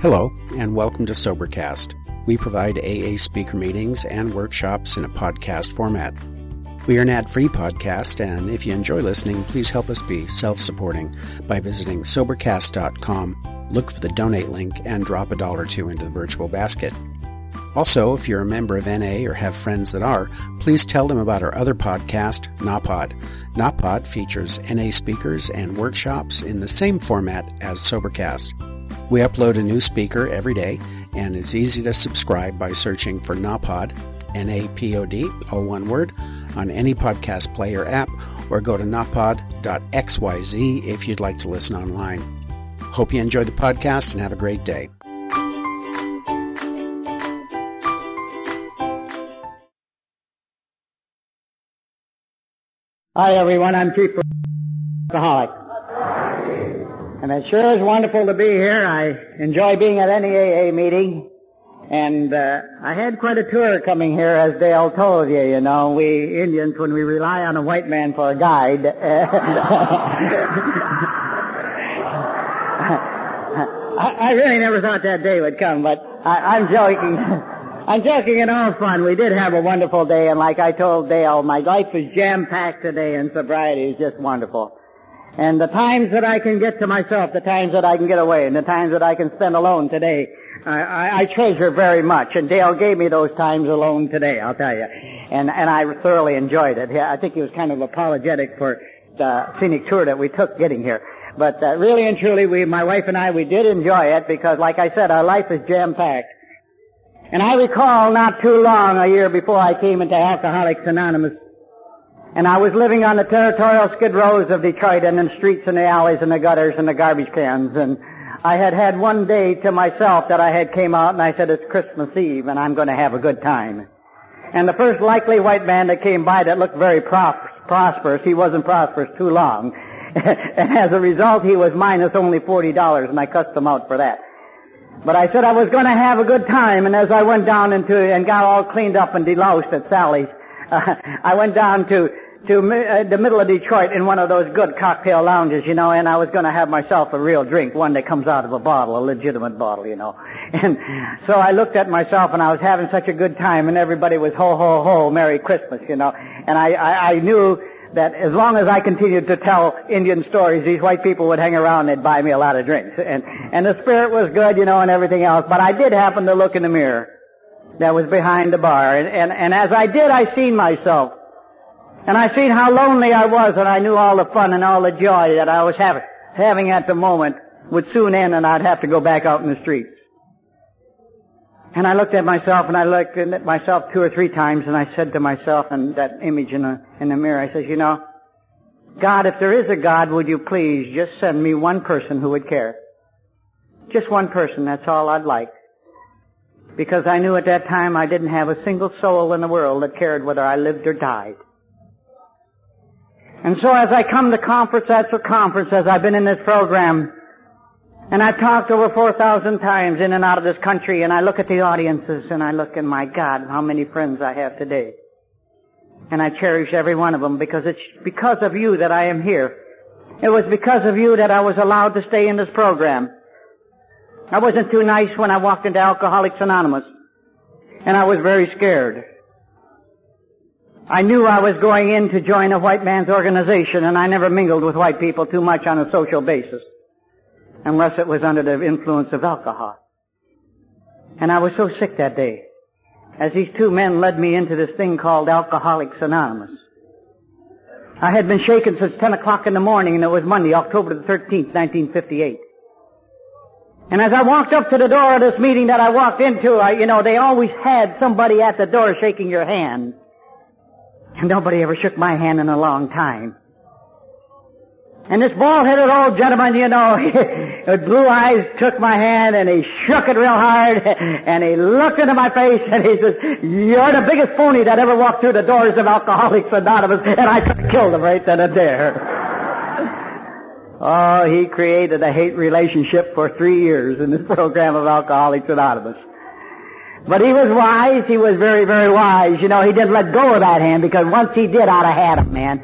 Hello, and welcome to Sobercast. We provide AA speaker meetings and workshops in a podcast format. We are an ad-free podcast, and if you enjoy listening, please help us be self-supporting by visiting Sobercast.com, look for the donate link, and drop $1 or $2 into the virtual basket. Also, if you're a member of NA or have friends that are, please tell them about our other podcast, NAPOD. NAPOD features NA speakers and workshops in the same format as Sobercast. We upload a new speaker every day, and it's easy to subscribe by searching for NAPOD, N-A-P-O-D, all one word, on any podcast player app, or go to napod.xyz if you'd like to listen online. Hope you enjoy the podcast and have a great day. Hi everyone, I'm Chief Alcoholic. And it sure is wonderful to be here. I enjoy being at any AA meeting. And I had quite a tour coming here, as Dale told you. You know, we Indians, when we rely on a white man for a guide, I really never thought that day would come, but I'm joking. I'm joking in all fun. We did have a wonderful day, and like I told Dale, my life is jam-packed today, and sobriety is just wonderful. And the times that I can get to myself, the times that I can get away, and the times that I can spend alone today, I treasure very much. And Dale gave me those times alone today, I'll tell you. And I thoroughly enjoyed it. I think he was kind of apologetic for the scenic tour that we took getting here. But really and truly, my wife and I, we did enjoy it because, like I said, our life is jam-packed. And I recall not too long, a year before I came into Alcoholics Anonymous, and I was living on the territorial skid rows of Detroit and in the streets and the alleys and the gutters and the garbage cans. And I had one day to myself that I had came out and I said, it's Christmas Eve and I'm going to have a good time. And the first likely white man that came by that looked very prosperous, he wasn't prosperous too long. And as a result, he was minus only $40 and I cussed him out for that. But I said I was going to have a good time, and as I went down and got all cleaned up and deloused at Sally's, I went down to the middle of Detroit in one of those good cocktail lounges, you know, and I was going to have myself a real drink, one that comes out of a bottle, a legitimate bottle, you know. And so I looked at myself, and I was having such a good time, and everybody was ho, ho, ho, Merry Christmas, you know. And I knew that as long as I continued to tell Indian stories, these white people would hang around and they'd buy me a lot of drinks. And the spirit was good, you know, and everything else. But I did happen to look in the mirror that was behind the bar. And as I did, I seen myself. And I seen how lonely I was, and I knew all the fun and all the joy that I was having at the moment would soon end, and I'd have to go back out in the streets. And I looked at myself, and I looked at myself 2 or 3 times, and I said to myself, and that image in the mirror, I said, you know, God, if there is a God, would you please just send me one person who would care? Just one person, that's all I'd like. Because I knew at that time I didn't have a single soul in the world that cared whether I lived or died. And so as I come to conference after conference, as I've been in this program, and I've talked over 4,000 times in and out of this country, and I look at the audiences, and I look, and my God, how many friends I have today. And I cherish every one of them because it's because of you that I am here. It was because of you that I was allowed to stay in this program. I wasn't too nice when I walked into Alcoholics Anonymous, and I was very scared. I knew I was going in to join a white man's organization, and I never mingled with white people too much on a social basis, unless it was under the influence of alcohol. And I was so sick that day, as these 2 men led me into this thing called Alcoholics Anonymous. I had been shaken since 10 o'clock in the morning, and it was Monday, October the 13th, 1958. And as I walked up to the door of this meeting that I walked into, they always had somebody at the door shaking your hand. And nobody ever shook my hand in a long time. And this bald-headed old gentleman, you know, with blue eyes took my hand and he shook it real hard and he looked into my face and he says, you're the biggest phony that ever walked through the doors of Alcoholics Anonymous, and I could have killed him right then and there. Oh, he created a hate relationship for 3 years in this program of Alcoholics Anonymous. But he was wise. He was very, very wise. You know, he didn't let go of that hand because once he did, I'd have had him, man.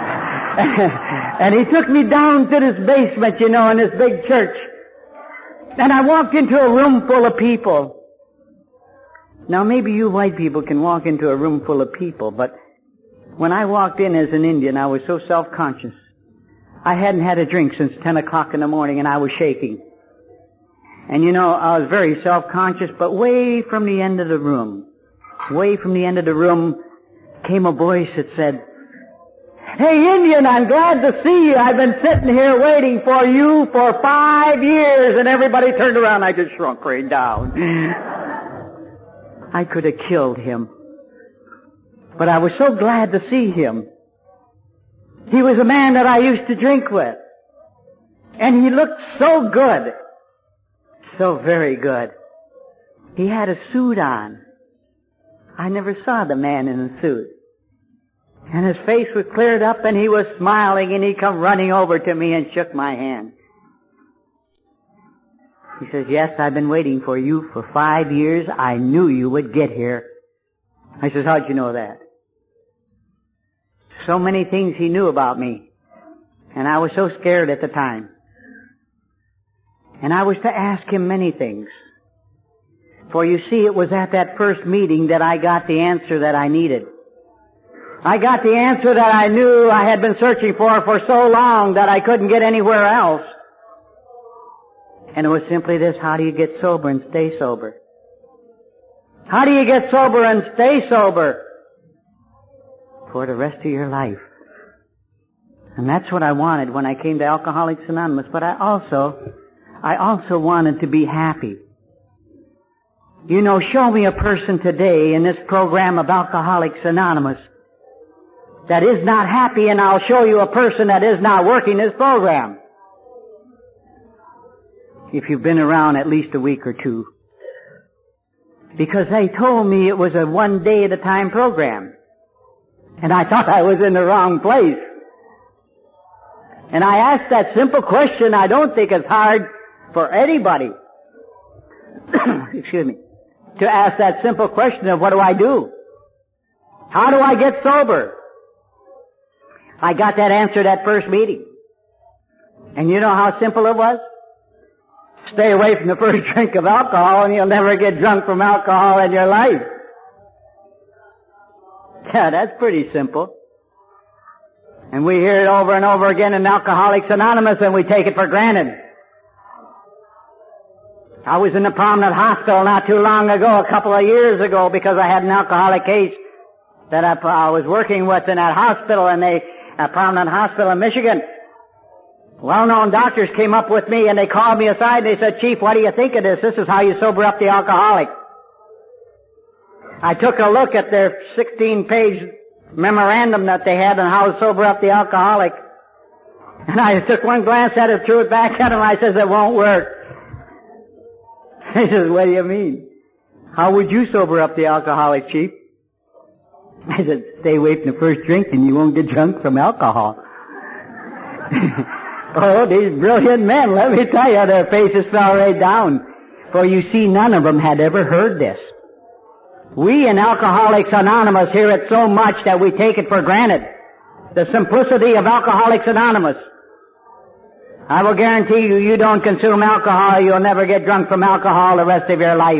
And he took me down to this basement, you know, in this big church. And I walked into a room full of people. Now maybe you white people can walk into a room full of people, but when I walked in as an Indian, I was so self-conscious. I hadn't had a drink since 10 o'clock in the morning, and I was shaking. And you know, I was very self-conscious, but way from the end of the room, came a voice that said, "Hey, Indian, I'm glad to see you. I've been sitting here waiting for you for 5 years." And everybody turned around. I just shrunk right down. I could have killed him. But I was so glad to see him. He was a man that I used to drink with. And he looked so good. So very good. He had a suit on. I never saw the man in a suit. And his face was cleared up and he was smiling and he come running over to me and shook my hand. He says, "Yes, I've been waiting for you for 5 years. I knew you would get here." I says, "How'd you know that?" So many things he knew about me. And I was so scared at the time. And I was to ask him many things. For you see, it was at that first meeting that I got the answer that I needed. I got the answer that I knew I had been searching for so long that I couldn't get anywhere else. And it was simply this: how do you get sober and stay sober? How do you get sober and stay sober for the rest of your life? And that's what I wanted when I came to Alcoholics Anonymous. But I also wanted to be happy. You know, show me a person today in this program of Alcoholics Anonymous that is not happy, and I'll show you a person that is not working this program. If you've been around at least a week or two. Because they told me it was a one day at a time program. And I thought I was in the wrong place. And I asked that simple question. I don't think it's hard for anybody, excuse me, to ask that simple question of what do I do? How do I get sober? I got that answer that first meeting. And you know how simple it was? Stay away from the first drink of alcohol and you'll never get drunk from alcohol in your life. Yeah, that's pretty simple. And we hear it over and over again in Alcoholics Anonymous and we take it for granted. I was in the Prominent Hospital not too long ago, a couple of years ago, because I had an alcoholic case that I was working with in that hospital, and a Prominent Hospital in Michigan. Well-known doctors came up with me and they called me aside and they said, "Chief, what do you think of this? This is how you sober up the alcoholic." I took a look at their 16-page memorandum that they had on how to sober up the alcoholic. And I took one glance at it, threw it back at him, and I says, "It won't work." He says, "What do you mean? How would you sober up the alcoholic, Chief?" I said, "Stay away from the first drink and you won't get drunk from alcohol." Oh, these brilliant men, let me tell you, their faces fell right down. For you see, none of them had ever heard this. We in Alcoholics Anonymous hear it so much that we take it for granted. The simplicity of Alcoholics Anonymous. I will guarantee you, you don't consume alcohol, you'll never get drunk from alcohol the rest of your life.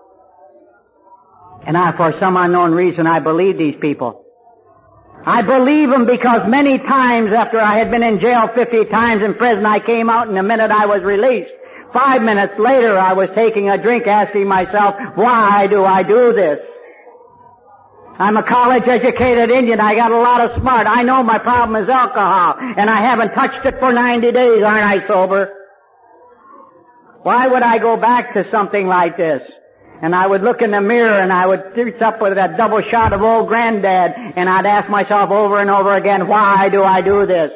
And for some unknown reason, I believe these people. I believe them because many times after I had been in jail 50 times in prison, I came out and the minute I was released, 5 minutes later I was taking a drink asking myself, why do I do this? I'm a college-educated Indian. I got a lot of smart. I know my problem is alcohol, and I haven't touched it for 90 days. Aren't I sober? Why would I go back to something like this? And I would look in the mirror and I would reach up with that double shot of old granddad and I'd ask myself over and over again, why do I do this?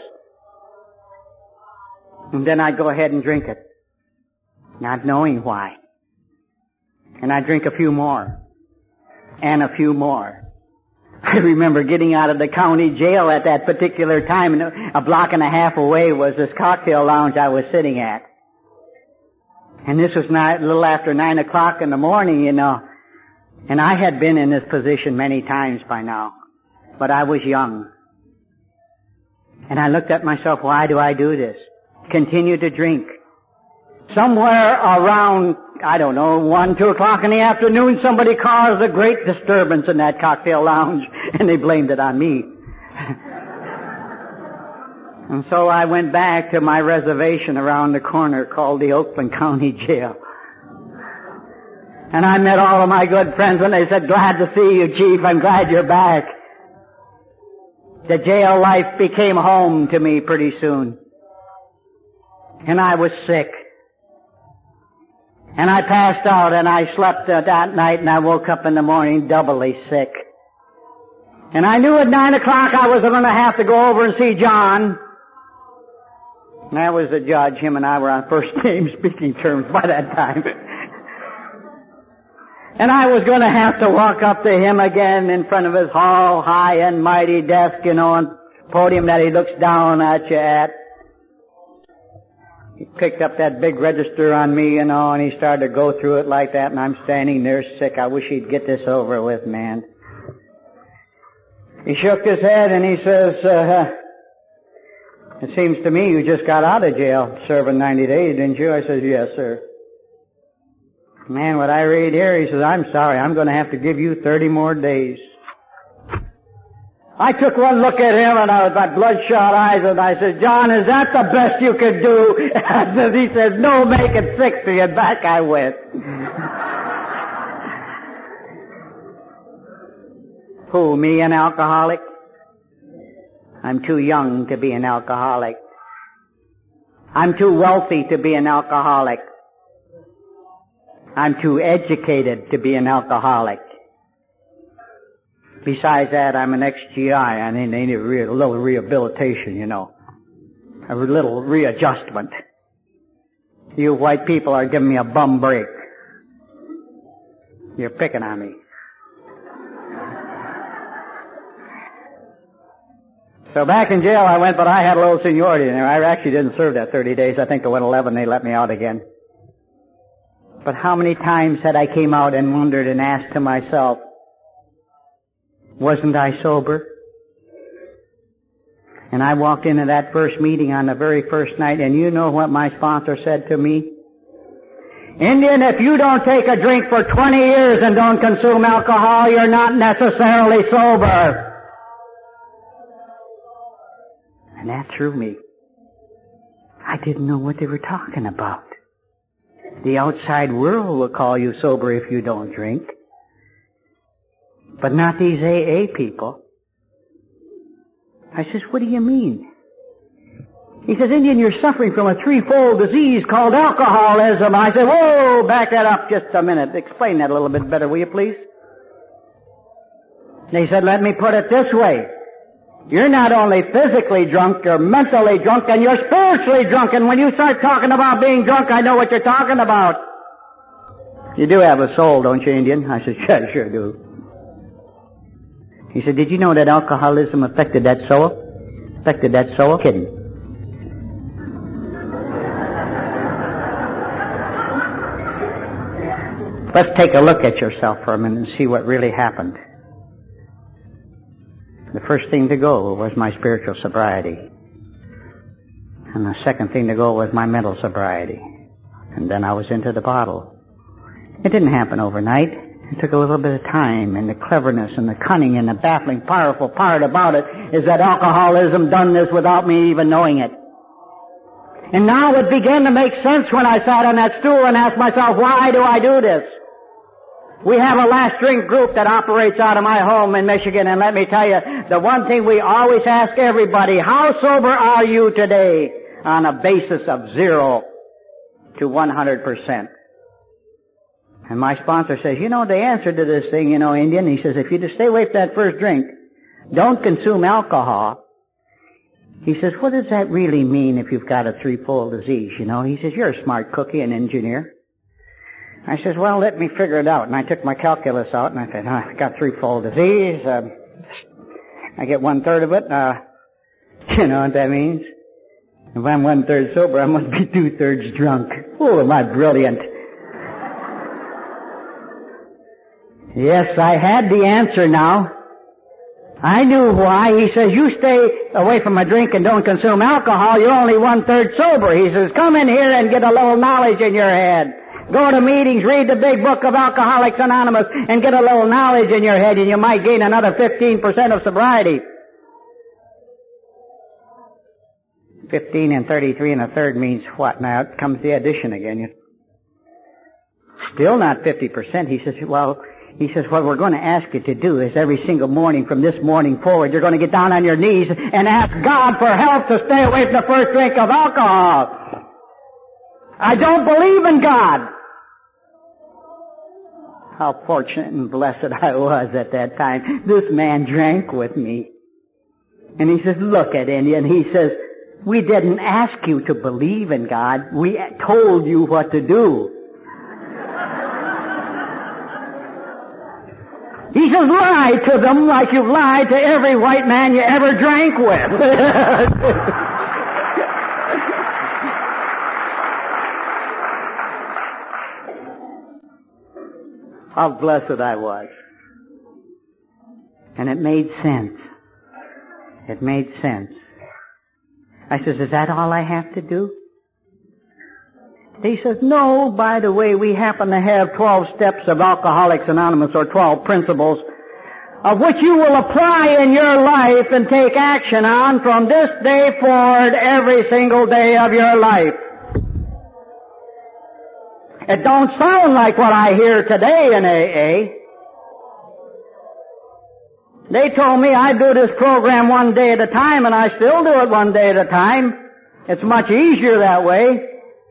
And then I'd go ahead and drink it, not knowing why. And I'd drink a few more and a few more. I remember getting out of the county jail at that particular time, and a block and a half away was this cocktail lounge I was sitting at. And this was a little after 9 o'clock in the morning, you know. And I had been in this position many times by now. But I was young. And I looked at myself, why do I do this? Continue to drink. somewhere around, I don't know, 1, 2 o'clock in the afternoon, somebody caused a great disturbance in that cocktail lounge, and they blamed it on me. And so I went back to my reservation around the corner called the Oakland County Jail. And I met all of my good friends and they said, glad to see you, Chief. I'm glad you're back. The jail life became home to me pretty soon. And I was sick. And I passed out and I slept that night and I woke up in the morning doubly sick. And I knew at 9 o'clock I was going to have to go over and see John. And that was the judge. Him and I were on first name speaking terms by that time. And I was going to have to walk up to him again in front of his tall, high and mighty desk, and podium that he looks down at you at. He picked up that big register on me, and he started to go through it like that, and I'm standing there sick. I wish he'd get this over with, man. He shook his head and he says, it seems to me you just got out of jail serving 90 days, didn't you? I says, yes, sir. Man, what I read here, he says, I'm sorry, I'm going to have to give you 30 more days. I took one look at him and I was my bloodshot eyes and I said, John, is that the best you could do? And he says, no, make it 60, and back I went. Who, me, an alcoholic? I'm too young to be an alcoholic. I'm too wealthy to be an alcoholic. I'm too educated to be an alcoholic. Besides that, I'm an ex-GI. I need a little rehabilitation, a little readjustment. You white people are giving me a bum break. You're picking on me. So back in jail I went, but I had a little seniority in there. I actually didn't serve that 30 days. I think I went 11, they let me out again. But how many times had I came out and wondered and asked to myself, wasn't I sober? And I walked into that first meeting on the very first night, and you know what my sponsor said to me? Indian, if you don't take a drink for 20 years and don't consume alcohol, you're not necessarily sober. And that threw me. I didn't know what they were talking about. The outside world will call you sober if you don't drink. But not these AA people. I says, what do you mean? He says, Indian, you're suffering from a threefold disease called alcoholism. I said, whoa, back that up just a minute. Explain that a little bit better, will you please? They said, let me put it this way. You're not only physically drunk, you're mentally drunk, and you're spiritually drunk. And when you start talking about being drunk, I know what you're talking about. You do have a soul, don't you, Indian? I said, yeah, I sure do. He said, did you know that alcoholism affected that soul? Affected that soul? Kidding. Let's take a look at yourself for a minute and see what really happened. The first thing to go was my spiritual sobriety. And the second thing to go was my mental sobriety. And then I was into the bottle. It didn't happen overnight. It took a little bit of time, and the cleverness and the cunning and the baffling, powerful part about it is that alcoholism done this without me even knowing it. And now it began to make sense when I sat on that stool and asked myself, why do I do this? We have a last drink group that operates out of my home in Michigan, and let me tell you, the one thing we always ask everybody, how sober are you today? On a basis of 0 to 100%. And my sponsor says, the answer to this thing, Indian, he says, if you just stay away from that first drink, don't consume alcohol. He says, what does that really mean if you've got a threefold disease, He says, you're a smart cookie, an engineer. I says, well, let me figure it out. And I took my calculus out and I said, I got threefold disease. I get 1/3 of it. You know what that means? If I'm 1/3 sober, I must be 2/3 drunk. Oh, am I brilliant. Yes, I had the answer now. I knew why. He says, you stay away from a drink and don't consume alcohol, you're only 1/3 sober. He says, come in here and get a little knowledge in your head. Go to meetings, read the big book of Alcoholics Anonymous, and get a little knowledge in your head, and you might gain another 15% of sobriety. 15 and 33 1/3 means what? Now, it comes the addition again. Still not 50%. He says, what we're going to ask you to do is every single morning from this morning forward, you're going to get down on your knees and ask God for help to stay away from the first drink of alcohol. I don't believe in God. How fortunate and blessed I was at that time. This man drank with me. And he says, look at India, and he says, we didn't ask you to believe in God. We told you what to do. He says, lie to them like you've lied to every white man you ever drank with. How blessed I was. And it made sense. It made sense. I says, is that all I have to do? He says, no, by the way, we happen to have 12 steps of Alcoholics Anonymous, or 12 principles, of which you will apply in your life and take action on from this day forward every single day of your life. It don't sound like what I hear today in AA. They told me I do this program one day at a time, and I still do it one day at a time. It's much easier that way.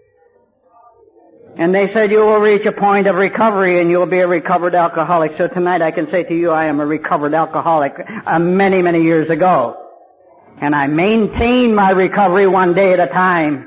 And they said you will reach a point of recovery and you'll be a recovered alcoholic. So tonight I can say to you I am a recovered alcoholic many, many years ago. And I maintain my recovery one day at a time.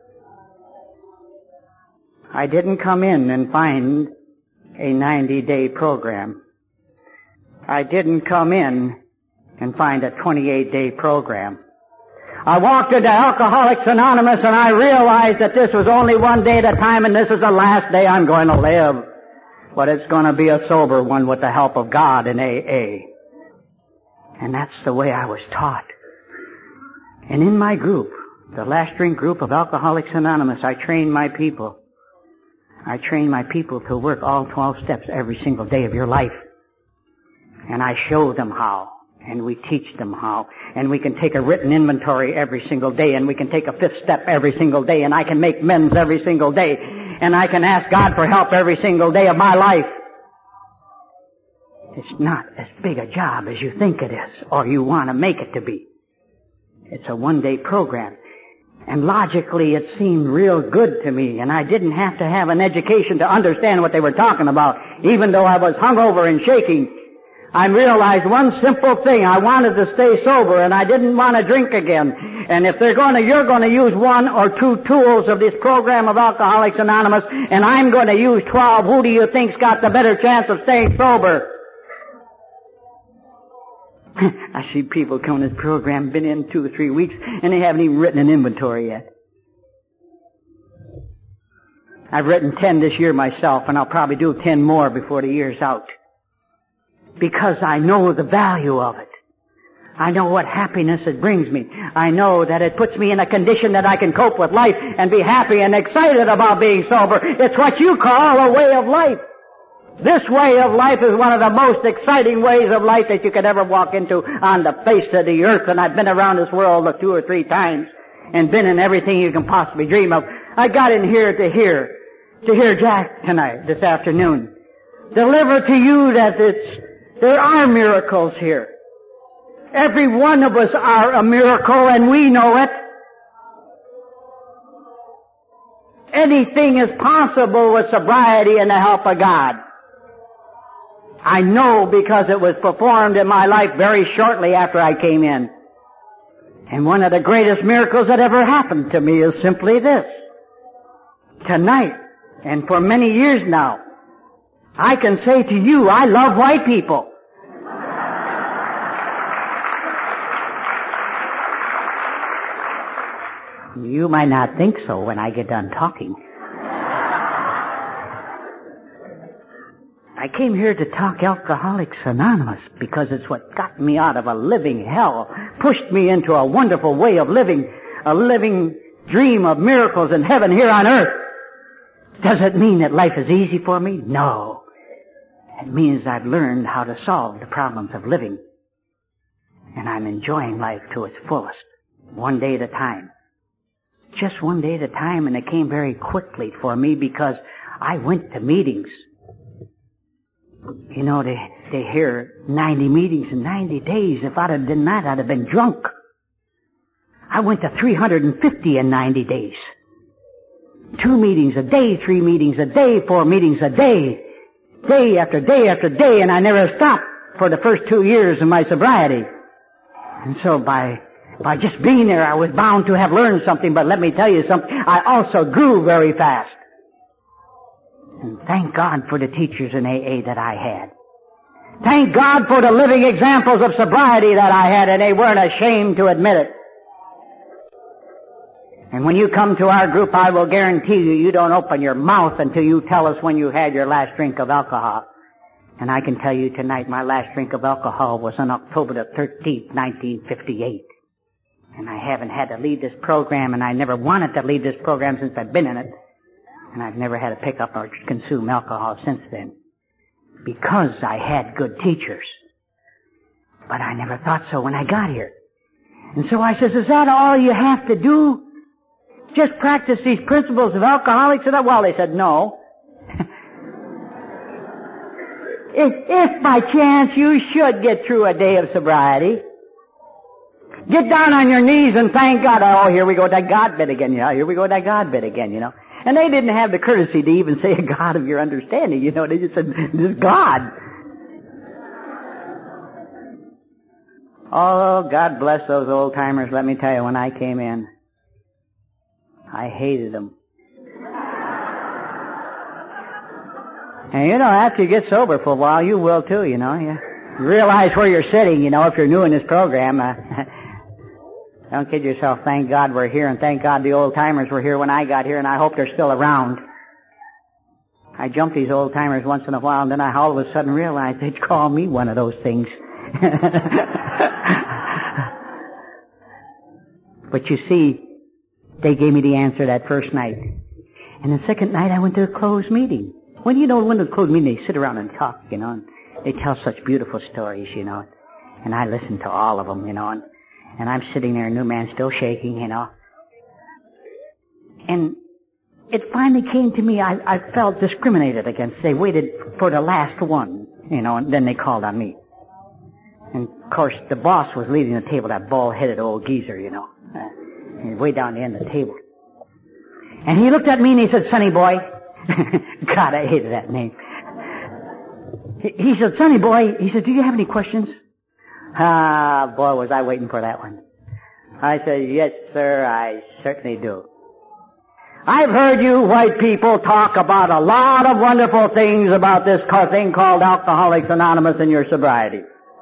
I didn't come in and find a 90-day program. I didn't come in and find a 28-day program. I walked into Alcoholics Anonymous and I realized that this was only one day at a time and this is the last day I'm going to live. But it's going to be a sober one with the help of God in AA. And that's the way I was taught. And in my group, the Last Drink group of Alcoholics Anonymous, I trained my people. I trained my people to work all 12 steps every single day of your life. And I show them how. And we teach them how. And we can take a written inventory every single day. And we can take a 5th step every single day. And I can make amends every single day. And I can ask God for help every single day of my life. It's not as big a job as you think it is. Or you want to make it to be. It's a one-day program. And logically it seemed real good to me. And I didn't have to have an education to understand what they were talking about. Even though I was hungover and shaking. I realized one simple thing. I wanted to stay sober and I didn't want to drink again. And if you're going to use 1 or 2 tools of this program of Alcoholics Anonymous and I'm going to use 12, who do you think's got the better chance of staying sober? I see people come to this program, been in 2 or 3 weeks and they haven't even written an inventory yet. I've written 10 this year myself and I'll probably do 10 more before the year's out. Because I know the value of it. I know what happiness it brings me. I know that it puts me in a condition that I can cope with life and be happy and excited about being sober. It's what you call a way of life. This way of life is one of the most exciting ways of life that you could ever walk into on the face of the earth. And I've been around this world 2 or 3 times and been in everything you can possibly dream of. I got in here to hear Jack tonight, this afternoon. Deliver to you that there are miracles here. Every one of us are a miracle and we know it. Anything is possible with sobriety and the help of God. I know because it was performed in my life very shortly after I came in. And one of the greatest miracles that ever happened to me is simply this. Tonight, and for many years now, I can say to you, I love white people. You might not think so when I get done talking. I came here to talk Alcoholics Anonymous because it's what got me out of a living hell, pushed me into a wonderful way of living, a living dream of miracles in heaven here on earth. Does it mean that life is easy for me? No. It means I've learned how to solve the problems of living. And I'm enjoying life to its fullest, one day at a time. Just one day at a time, and it came very quickly for me because I went to meetings. You know, they hear 90 meetings in 90 days. If I'd have done that, I'd have been drunk. I went to 350 in 90 days. 2 meetings a day, 3 meetings a day, 4 meetings a day. Day after day after day, and I never stopped for the first 2 years of my sobriety. And so by just being there, I was bound to have learned something, but let me tell you something, I also grew very fast. And thank God for the teachers in AA that I had. Thank God for the living examples of sobriety that I had, and they weren't ashamed to admit it. And when you come to our group, I will guarantee you don't open your mouth until you tell us when you had your last drink of alcohol. And I can tell you tonight, my last drink of alcohol was on October the 13th, 1958. And I haven't had to lead this program, and I never wanted to lead this program since I've been in it. And I've never had to pick up or consume alcohol since then. Because I had good teachers. But I never thought so when I got here. And so I says, is that all you have to do? Just practice these principles of Alcoholics? Well, they said, no. If by chance you should get through a day of sobriety, get down on your knees and thank God. Oh, here we go, that God bit again, Here we go, that God bit again, And they didn't have the courtesy to even say a God of your understanding, They just said, this is God. Oh, God bless those old timers. Let me tell you, when I came in, I hated them. And after you get sober for a while, you will too, You realize where you're sitting, if you're new in this program. Don't kid yourself. Thank God we're here, and thank God the old timers were here when I got here, and I hope they're still around. I jump these old timers once in a while, and then I all of a sudden realized they'd call me one of those things. But you see, they gave me the answer that first night. And the second night I went to a closed meeting. When when the closed meeting, they sit around and talk, and they tell such beautiful stories, And I listen to all of them, and I'm sitting there, a new man still shaking, And it finally came to me, I felt discriminated against. They waited for the last one, and then they called on me. And of course, the boss was leading the table, that bald-headed old geezer, way down the end of the table. And he looked at me and he said, Sonny boy. God, I hated that name. He said, Sonny boy, he said, do you have any questions? Ah, boy, was I waiting for that one. I said, yes, sir, I certainly do. I've heard you white people talk about a lot of wonderful things about this thing called Alcoholics Anonymous and your sobriety.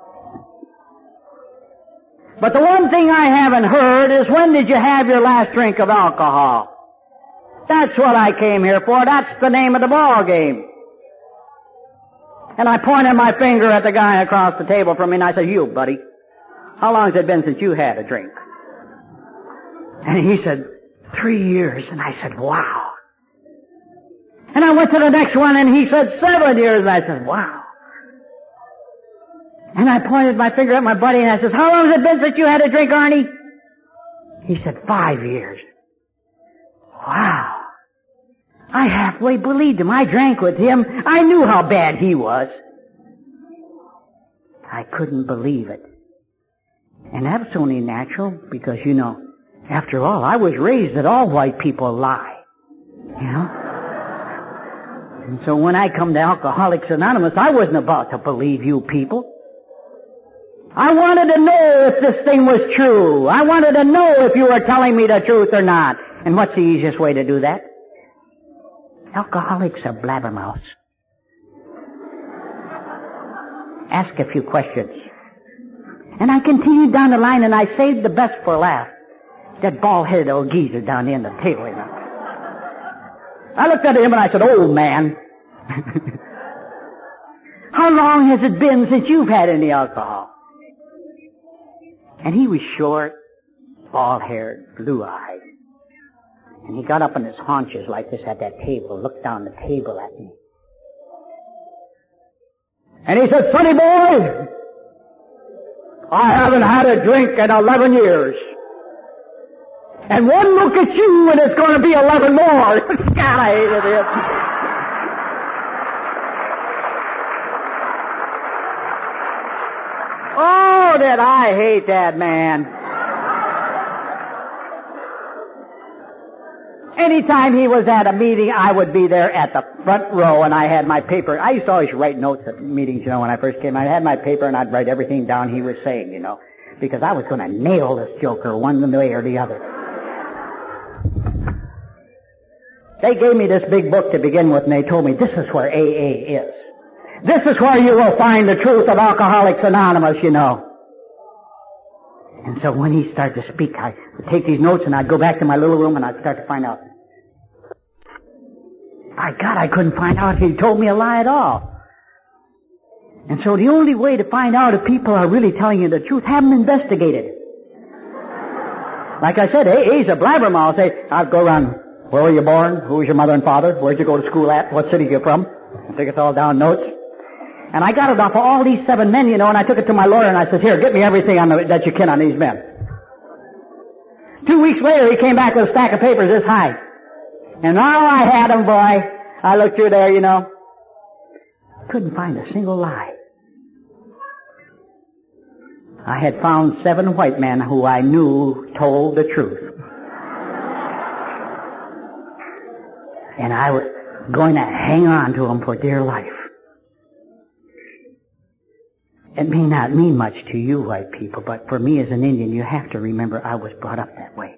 But the one thing I haven't heard is, when did you have your last drink of alcohol? That's what I came here for. That's the name of the ball game. And I pointed my finger at the guy across the table from me, and I said, you, buddy, how long has it been since you had a drink? And he said, 3 years. And I said, wow. And I went to the next one, and he said, 7 years. And I said, wow. And I pointed my finger at my buddy, and I said, how long has it been since you had a drink, Arnie? He said, 5 years. Wow. I halfway believed him. I drank with him. I knew how bad he was. I couldn't believe it. And that's only natural because, after all, I was raised that all white people lie. And so when I come to Alcoholics Anonymous, I wasn't about to believe you people. I wanted to know if this thing was true. I wanted to know if you were telling me the truth or not. And what's the easiest way to do that? Alcoholics are blabbermouths. Ask a few questions. And I continued down the line, and I saved the best for last. That bald-headed old geezer down the end of the table, I looked at him and I said, old man. How long has it been since you've had any alcohol? And he was short, bald-haired, blue-eyed. And he got up on his haunches like this at that table, looked down the table at me. And he said, "Sonny boy, I haven't had a drink in 11 years. And one look at you and it's going to be 11 more. God, I hated it. Oh, did I hate that man. Anytime he was at a meeting, I would be there at the front row, and I had my paper. I used to always write notes at meetings, when I first came. I had my paper, and I'd write everything down he was saying, because I was going to nail this joker one way or the other. They gave me this big book to begin with, and they told me, this is where AA is. This is where you will find the truth of Alcoholics Anonymous, And so when he started to speak, I would take these notes and I'd go back to my little room and I'd start to find out. By God, I couldn't find out if he told me a lie at all. And so the only way to find out if people are really telling you the truth, have them investigated. Like I said, AA's a blabbermouth. I'd go around, where were you born? Who was your mother and father? Where'd you go to school at? What city are you from? I take it all down notes. And I got it off of all these 7 men, and I took it to my lawyer and I said, here, get me everything that you can on these men. 2 weeks later, he came back with a stack of papers this high. And now I had them, boy. I looked through there, Couldn't find a single lie. I had found 7 white men who I knew told the truth. And I was going to hang on to them for dear life. It may not mean much to you white people, but for me as an Indian, you have to remember I was brought up that way.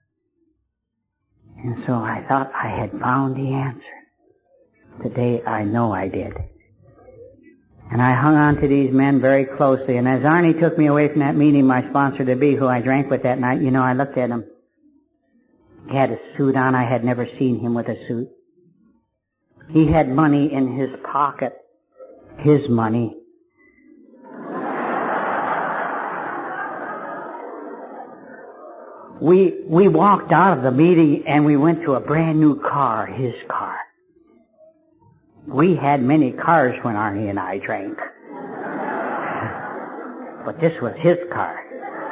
And so I thought I had found the answer. Today I know I did. And I hung on to these men very closely, and as Arnie took me away from that meeting, my sponsor-to-be, who I drank with that night, I looked at him. He had a suit on. I had never seen him with a suit. He had money in his pocket. His money. We walked out of the meeting and we went to a brand new car, his car. We had many cars when Arnie and I drank. But this was his car.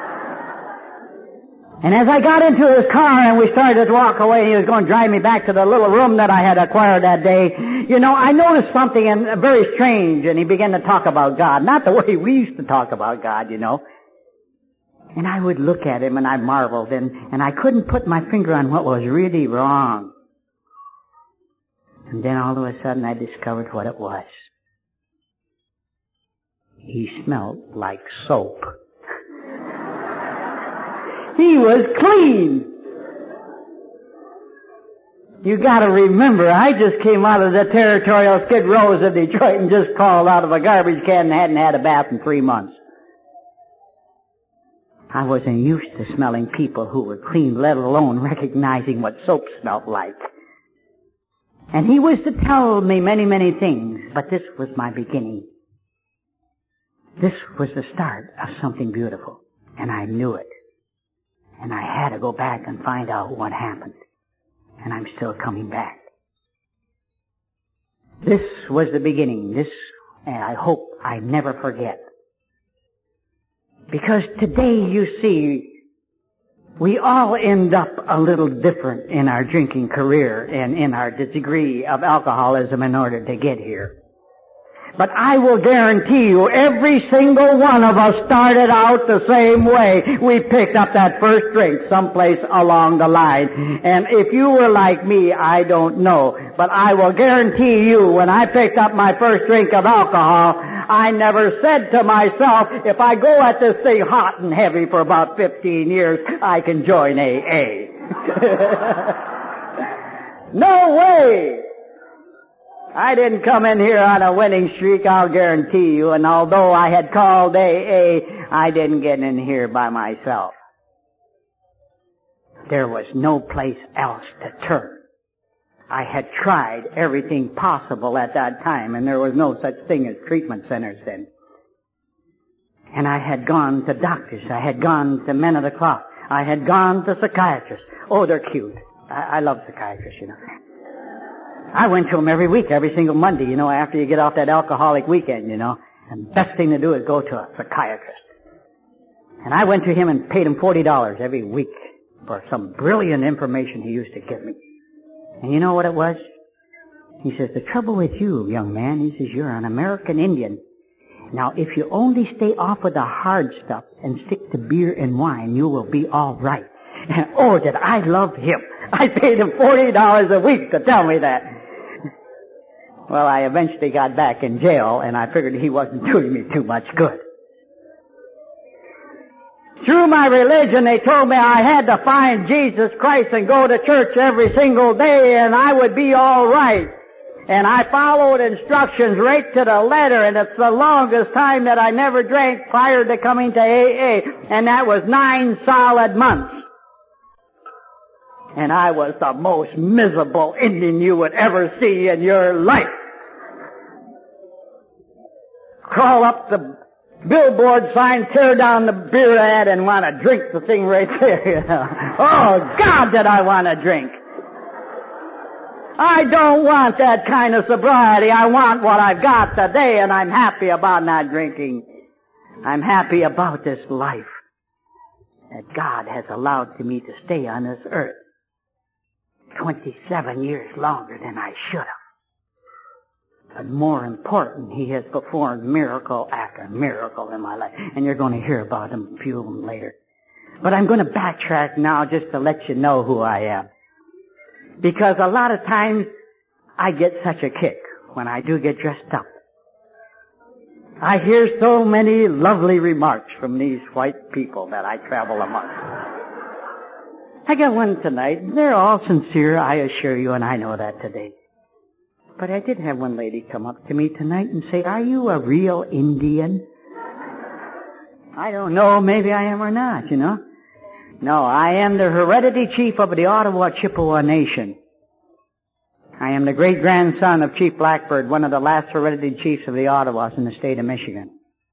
And as I got into his car and we started to walk away, he was going to drive me back to the little room that I had acquired that day. I noticed something very strange, and he began to talk about God. Not the way we used to talk about God, And I would look at him and I marveled, and I couldn't put my finger on what was really wrong. And then all of a sudden I discovered what it was. He smelled like soap. He was clean. You gotta remember, I just came out of the territorial Skid Rows of Detroit and just crawled out of a garbage can and hadn't had a bath in 3 months. I wasn't used to smelling people who were clean, let alone recognizing what soap smelled like. And he was to tell me many, many things, but this was my beginning. This was the start of something beautiful, and I knew it. And I had to go back and find out what happened. And I'm still coming back. This was the beginning. And I hope I never forget. Because today, you see, we all end up a little different in our drinking career and in our degree of alcoholism in order to get here. But I will guarantee you, every single one of us started out the same way. We picked up that first drink someplace along the line. And if you were like me, I don't know. But I will guarantee you, when I picked up my first drink of alcohol, I never said to myself, if I go at this thing hot and heavy for about 15 years, I can join AA. No way! I didn't come in here on a winning streak, I'll guarantee you, and although I had called AA, I didn't get in here by myself. There was no place else to turn. I had tried everything possible at that time, and there was no such thing as treatment centers then. And I had gone to doctors. I had gone to men of the cloth. I had gone to psychiatrists. Oh, they're cute. I love psychiatrists, you know. I went to them every week, every single Monday, you know, after you get off that alcoholic weekend, you know. And the best thing to do is go to a psychiatrist. And I went to him and paid him $40 every week for some brilliant information he used to give me. And you know what it was? He says, the trouble with you, young man, he says, you're an American Indian. Now, if you only stay off of the hard stuff and stick to beer and wine, you will be all right. And oh, did I love him. I paid him $40 a week to tell me that. Well, I eventually got back in jail, and I figured he wasn't doing me too much good. Through my religion, they told me I had to find Jesus Christ and go to church every single day, and I would be all right. And I followed instructions right to the letter, and it's the longest time that I never drank prior to coming to AA, and that was 9 solid months. And I was the most miserable Indian you would ever see in your life. Crawl up the billboard sign, tear down the beer ad, and want to drink the thing right there. You know. Oh, God, did I want to drink. I don't want that kind of sobriety. I want what I've got today, and I'm happy about not drinking. I'm happy about this life that God has allowed me to stay on this earth 27 years longer than I should have. But more important, He has performed miracle after miracle in my life. And you're going to hear about them, a few of them later. But I'm going to backtrack now just to let you know who I am. Because a lot of times I get such a kick when I do get dressed up. I hear so many lovely remarks from these white people that I travel among. I got one tonight. They're all sincere, I assure you, and I know that today. But I did have one lady come up to me tonight and say, are you a real Indian? I don't know, maybe I am or not, you know. No, I am the hereditary chief of the Ottawa Chippewa Nation. I am the great-grandson of Chief Blackbird, one of the last hereditary chiefs of the Ottawas in the state of Michigan.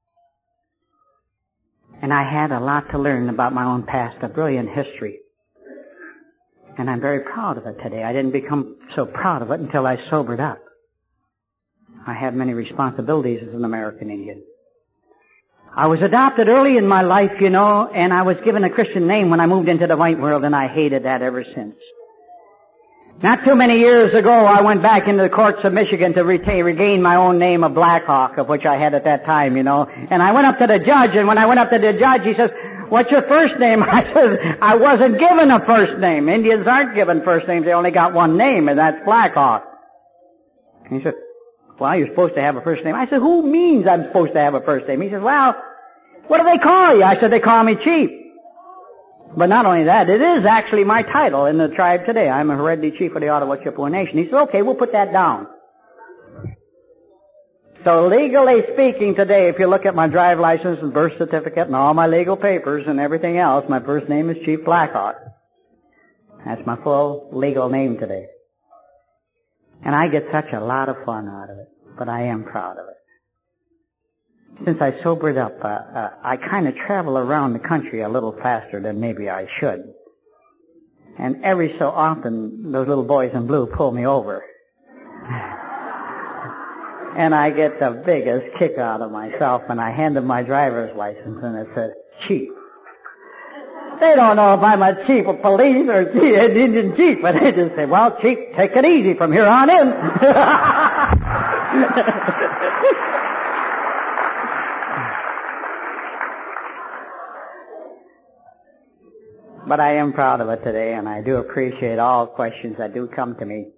And I had a lot to learn about my own past, a brilliant history. And I'm very proud of it today. I didn't become so proud of it until I sobered up. I have many responsibilities as an American Indian. I was adopted early in my life, you know, and I was given a Christian name when I moved into the white world, and I hated that ever since. Not too many years ago, I went back into the courts of Michigan to regain my own name of Blackhawk, of which I had at that time, you know. And I went up to the judge, and when I went up to the judge, he says, what's your first name? I said, I wasn't given a first name. Indians aren't given first names. They only got one name, and that's Blackhawk. And he said, well, you're supposed to have a first name. I said, who means I'm supposed to have a first name? He says, well, what do they call you? I said, they call me Chief. But not only that, it is actually my title in the tribe today. I'm a hereditary chief of the Ottawa Chippewa Nation. He said, okay, we'll put that down. So legally speaking today, if you look at my drive license and birth certificate and all my legal papers and everything else, my first name is Chief Blackhawk. That's my full legal name today. And I get such a lot of fun out of it, but I am proud of it. Since I sobered up, I kind of travel around the country a little faster than maybe I should. And every so often, those little boys in blue pull me over. And I get the biggest kick out of myself when I hand them my driver's license and it says, Chief. They don't know if I'm a chief of police or an Indian chief, but they just say, well, Chief, take it easy from here on in. But I am proud of it today, and I do appreciate all questions that do come to me.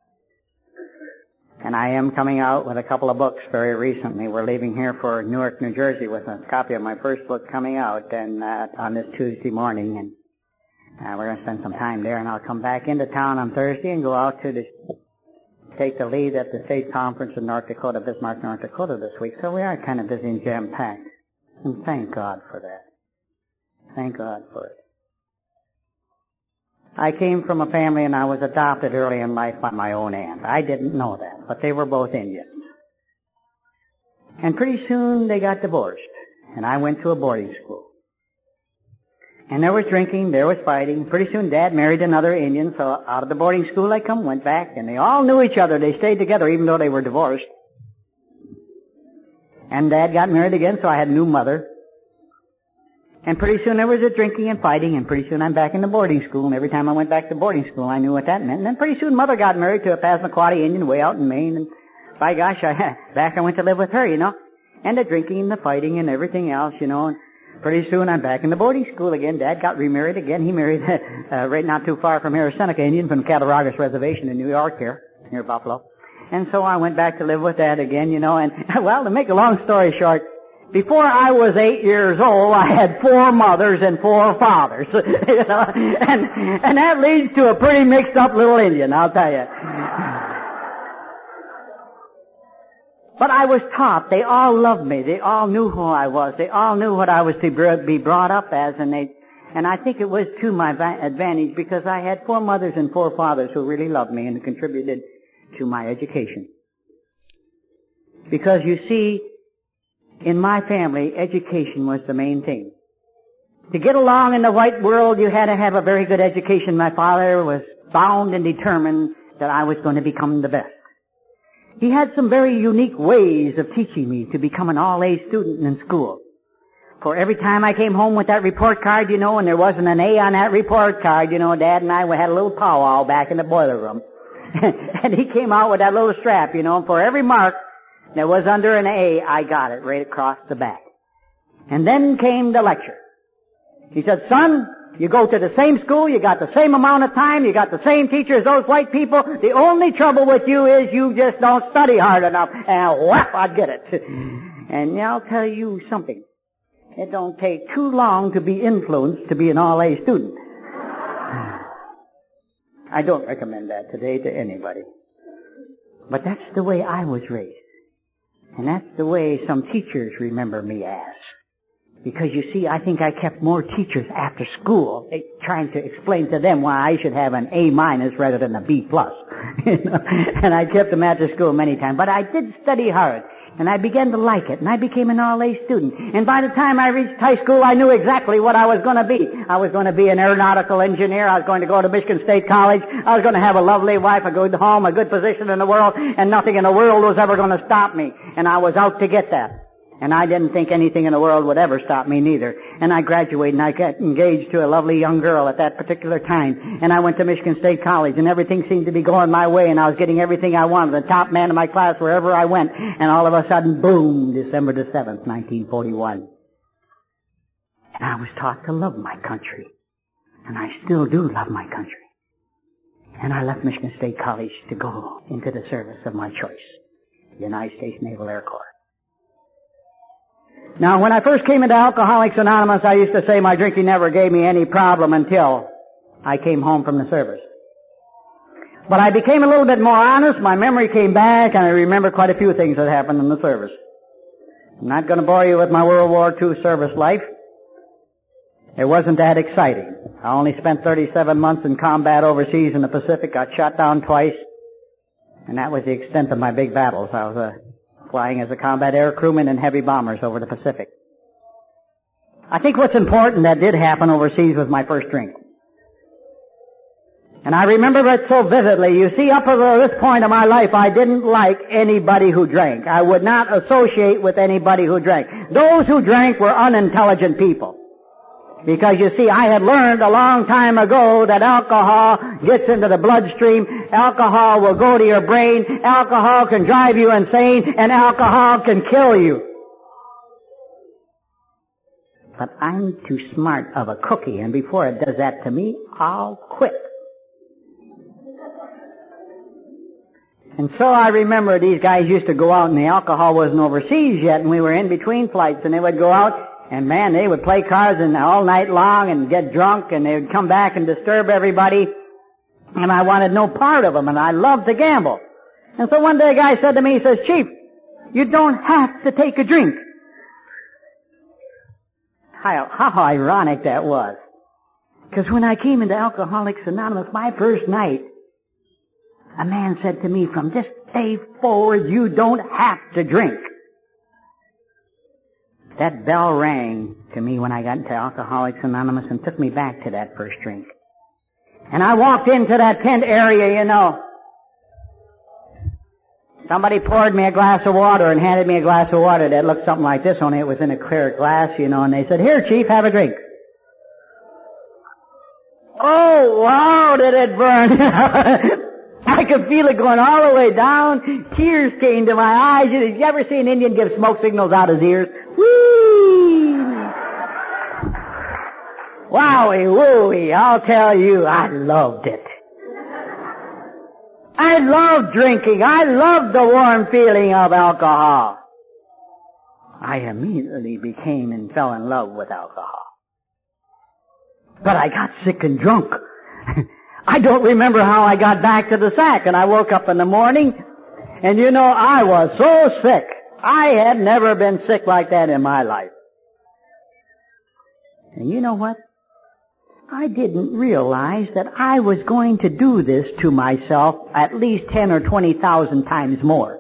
And I am coming out with a couple of books very recently. We're leaving here for Newark, New Jersey with a copy of my first book coming out and on this Tuesday morning. And we're going to spend some time there, and I'll come back into town on Thursday and go out to take the lead at the state conference in North Dakota, Bismarck, North Dakota this week. So we are kind of busy and jam-packed. And thank God for that. Thank God for it. I came from a family and I was adopted early in life by my own aunt. I didn't know that, but they were both Indians. And pretty soon they got divorced, and I went to a boarding school. And there was drinking, there was fighting. Pretty soon Dad married another Indian, so out of the boarding school I come, went back, and they all knew each other. They stayed together even though they were divorced. And Dad got married again, so I had a new mother. And pretty soon there was a drinking and fighting, and pretty soon I'm back in the boarding school, and every time I went back to boarding school, I knew what that meant. And then pretty soon Mother got married to a Passamaquoddy Indian way out in Maine, and by gosh, I went to live with her, And the drinking and the fighting and everything else, and pretty soon I'm back in the boarding school again. Dad got remarried again. He married, right not too far from here, a Seneca Indian from Cattaraugus Reservation in New York here, near Buffalo. And so I went back to live with Dad again, and, well, to make a long story short, before I was 8 years old, I had 4 mothers and 4 fathers, and that leads to a pretty mixed up little Indian, I'll tell you. But I was taught. They all loved me. They all knew who I was. They all knew what I was to be brought up as, and I think it was to my advantage because I had 4 mothers and 4 fathers who really loved me and contributed to my education. Because you see, in my family, education was the main thing. To get along in the white world, you had to have a very good education. My father was bound and determined that I was going to become the best. He had some very unique ways of teaching me to become an all-A student in school. For every time I came home with that report card, and there wasn't an A on that report card, Dad and I had a little powwow back in the boiler room. And he came out with that little strap, and for every mark that was under an A, I got it right across the back. And then came the lecture. He said, son, you go to the same school, you got the same amount of time, you got the same teachers, those white people. The only trouble with you is you just don't study hard enough. And whap, I'd get it. And I'll tell you something. It don't take too long to be influenced to be an all-A student. I don't recommend that today to anybody. But that's the way I was raised. And that's the way some teachers remember me as. Because you see, I think I kept more teachers after school trying to explain to them why I should have an A- rather than a B+. And I kept them after school many times. But I did study hard. And I began to like it. And I became an all-A student. And by the time I reached high school, I knew exactly what I was going to be. I was going to be an aeronautical engineer. I was going to go to Michigan State College. I was going to have a lovely wife, a good home, a good position in the world. And nothing in the world was ever going to stop me. And I was out to get that. And I didn't think anything in the world would ever stop me neither. And I graduated and I got engaged to a lovely young girl at that particular time. And I went to Michigan State College and everything seemed to be going my way and I was getting everything I wanted. The top man in my class wherever I went. And all of a sudden, boom, December the 7th, 1941. And I was taught to love my country. And I still do love my country. And I left Michigan State College to go into the service of my choice. The United States Naval Air Corps. Now, when I first came into Alcoholics Anonymous, I used to say my drinking never gave me any problem until I came home from the service. But I became a little bit more honest, my memory came back, and I remember quite a few things that happened in the service. I'm not going to bore you with my World War II service life. It wasn't that exciting. I only spent 37 months in combat overseas in the Pacific, got shot down twice, and that was the extent of my big battles. I was flying as a combat air crewman in heavy bombers over the Pacific. I think what's important that did happen overseas was my first drink. And I remember it so vividly. You see, up until this point of my life, I didn't like anybody who drank. I would not associate with anybody who drank. Those who drank were unintelligent people. Because you see, I had learned a long time ago that alcohol gets into the bloodstream, alcohol will go to your brain, alcohol can drive you insane, and alcohol can kill you. But I'm too smart of a cookie, and before it does that to me, I'll quit. And so I remember these guys used to go out, and the alcohol wasn't overseas yet, and we were in between flights, and they would go out, and man, they would play cards and all night long and get drunk, and they would come back and disturb everybody. And I wanted no part of them, and I loved to gamble. And so one day a guy said to me, he says, Chief, you don't have to take a drink. How ironic that was. Because when I came into Alcoholics Anonymous, my first night, a man said to me, from this day forward, you don't have to drink. That bell rang to me when I got into Alcoholics Anonymous and took me back to that first drink. And I walked into that tent area, you know. Somebody poured me a glass of water and handed me a glass of water that looked something like this, only it was in a clear glass, you know, and they said, "Here, Chief, have a drink." Oh, wow, did it burn. I could feel it going all the way down. Tears came to my eyes. You ever see an Indian give smoke signals out his ears? Whee! Wowie, wooey, I'll tell you, I loved it. I loved drinking. I loved the warm feeling of alcohol. I immediately became and fell in love with alcohol. But I got sick and drunk. I don't remember how I got back to the sack, and I woke up in the morning, and you know, I was so sick. I had never been sick like that in my life. And you know what? I didn't realize that I was going to do this to myself at least 10 or 20,000 times more.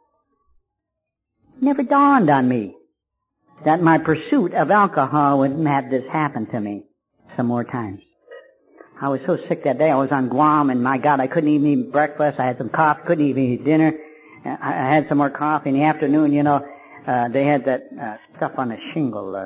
It never dawned on me that my pursuit of alcohol would have this happen to me some more times. I was so sick that day. I was on Guam, and my God, I couldn't even eat breakfast. I had some coffee, couldn't even eat dinner. I had some more coffee in the afternoon. You know, they had that stuff on the shingle.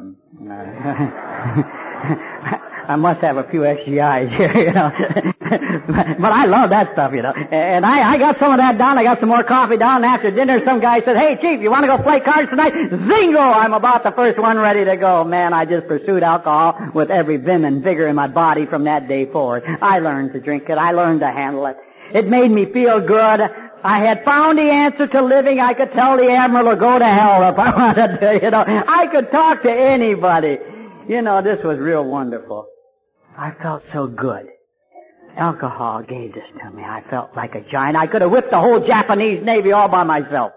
I must have a few SGIs here, you know. But I love that stuff, you know. And I got some of that down. I got some more coffee down. And after dinner, some guy said, "Hey, Chief, you want to go play cards tonight?" Zingo! I'm about the first one ready to go. Man, I just pursued alcohol with every vim and vigor in my body from that day forward. I learned to drink it. I learned to handle it. It made me feel good. I had found the answer to living. I could tell the Admiral to go to hell if I wanted to, you know. I could talk to anybody. You know, this was real wonderful. I felt so good. Alcohol gave this to me. I felt like a giant. I could have whipped the whole Japanese Navy all by myself.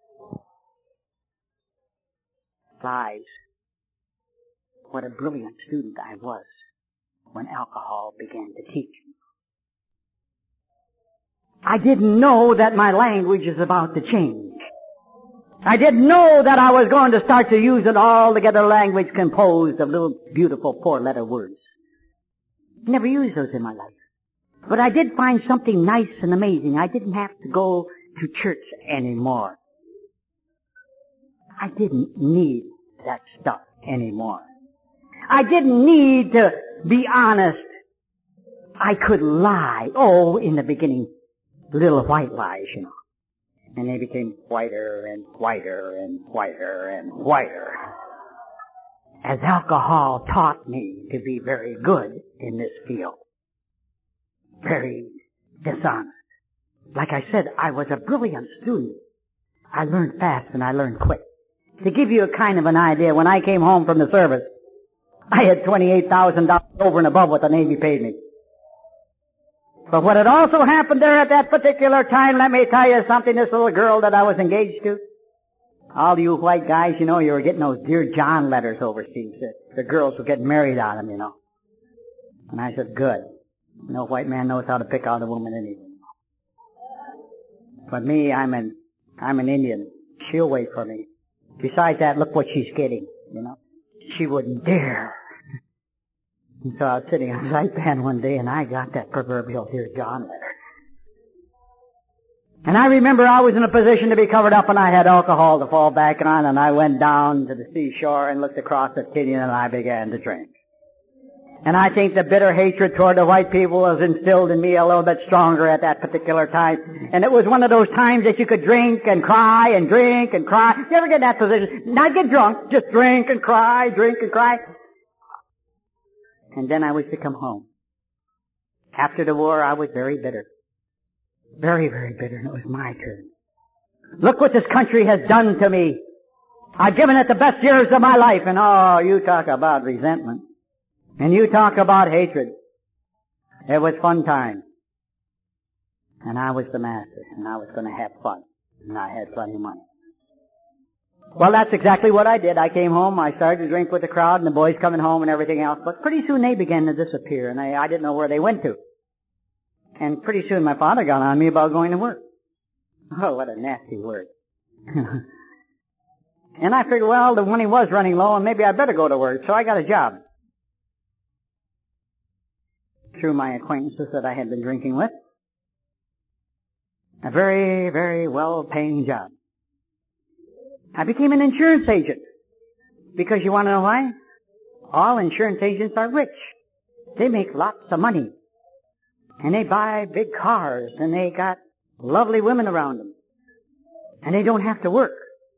Lies. What a brilliant student I was when alcohol began to teach me. I didn't know that my language is about to change. I didn't know that I was going to start to use an altogether language composed of little beautiful four-letter words. Never used those in my life. But I did find something nice and amazing. I didn't have to go to church anymore. I didn't need that stuff anymore. I didn't need to be honest. I could lie. Oh, in the beginning, little white lies, you know. And they became whiter and whiter and whiter and whiter. As alcohol taught me to be very good in this field. Very dishonest. Like I said, I was a brilliant student. I learned fast and I learned quick. To give you a kind of an idea, when I came home from the service, I had $28,000 over and above what the Navy paid me. But what had also happened there at that particular time, let me tell you something, this little girl that I was engaged to, all you white guys, you know, you were getting those Dear John letters overseas. The girls were getting married on them, you know. And I said, good. No white man knows how to pick out a woman anyway. But me, I'm an Indian. She'll wait for me. Besides that, look what she's getting, you know. She wouldn't dare. And so I was sitting on Saipan one day and I got that proverbial Dear John letter. And I remember I was in a position to be covered up and I had alcohol to fall back on, and I went down to the seashore and looked across the canyon and I began to drink. And I think the bitter hatred toward the white people was instilled in me a little bit stronger at that particular time. And it was one of those times that you could drink and cry and drink and cry. You ever get in that position? Not get drunk, just drink and cry, drink and cry. And then I was to come home. After the war, I was very bitter. Very, very bitter, and it was my turn. Look what this country has done to me. I've given it the best years of my life, and oh, you talk about resentment. And you talk about hatred. It was fun time. And I was the master, and I was going to have fun. And I had plenty of money. Well, that's exactly what I did. I came home, I started to drink with the crowd and the boys coming home and everything else, but pretty soon they began to disappear and I didn't know where they went to. And pretty soon my father got on me about going to work. Oh, what a nasty word. And I figured, well, the money was running low and maybe I better go to work, so I got a job. Through my acquaintances that I had been drinking with. A very, very well-paying job. I became an insurance agent. Because you want to know why? All insurance agents are rich. They make lots of money. And they buy big cars, and they got lovely women around them. And they don't have to work.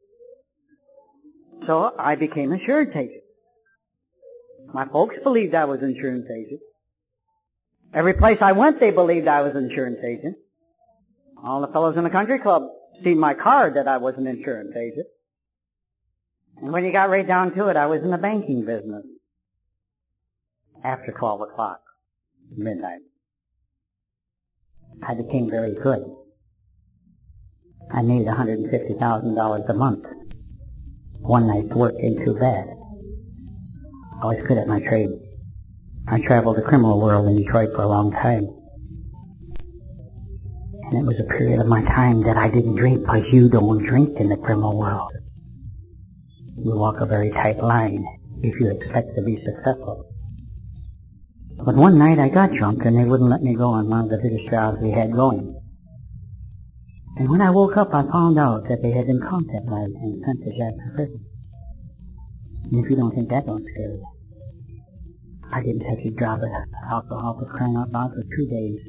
So I became an insurance agent. My folks believed I was an insurance agent. Every place I went, they believed I was an insurance agent. All the fellows in the country club seen my card that I was an insurance agent. And when you got right down to it, I was in the banking business. After 12 o'clock, midnight. I became very good. I made $150,000 a month. One night's work ain't too bad. I was good at my trade. I traveled the criminal world in Detroit for a long time. And it was a period of my time that I didn't drink, because you don't drink in the criminal world. You walk a very tight line if you expect to be successful. But one night I got drunk and they wouldn't let me go on one of the biggest jobs we had going. And when I woke up, I found out that they had been contacted and sent to Jackson prison. And if you don't think that don't scare you, I didn't touch a drop of alcohol for crying out loud for 2 days.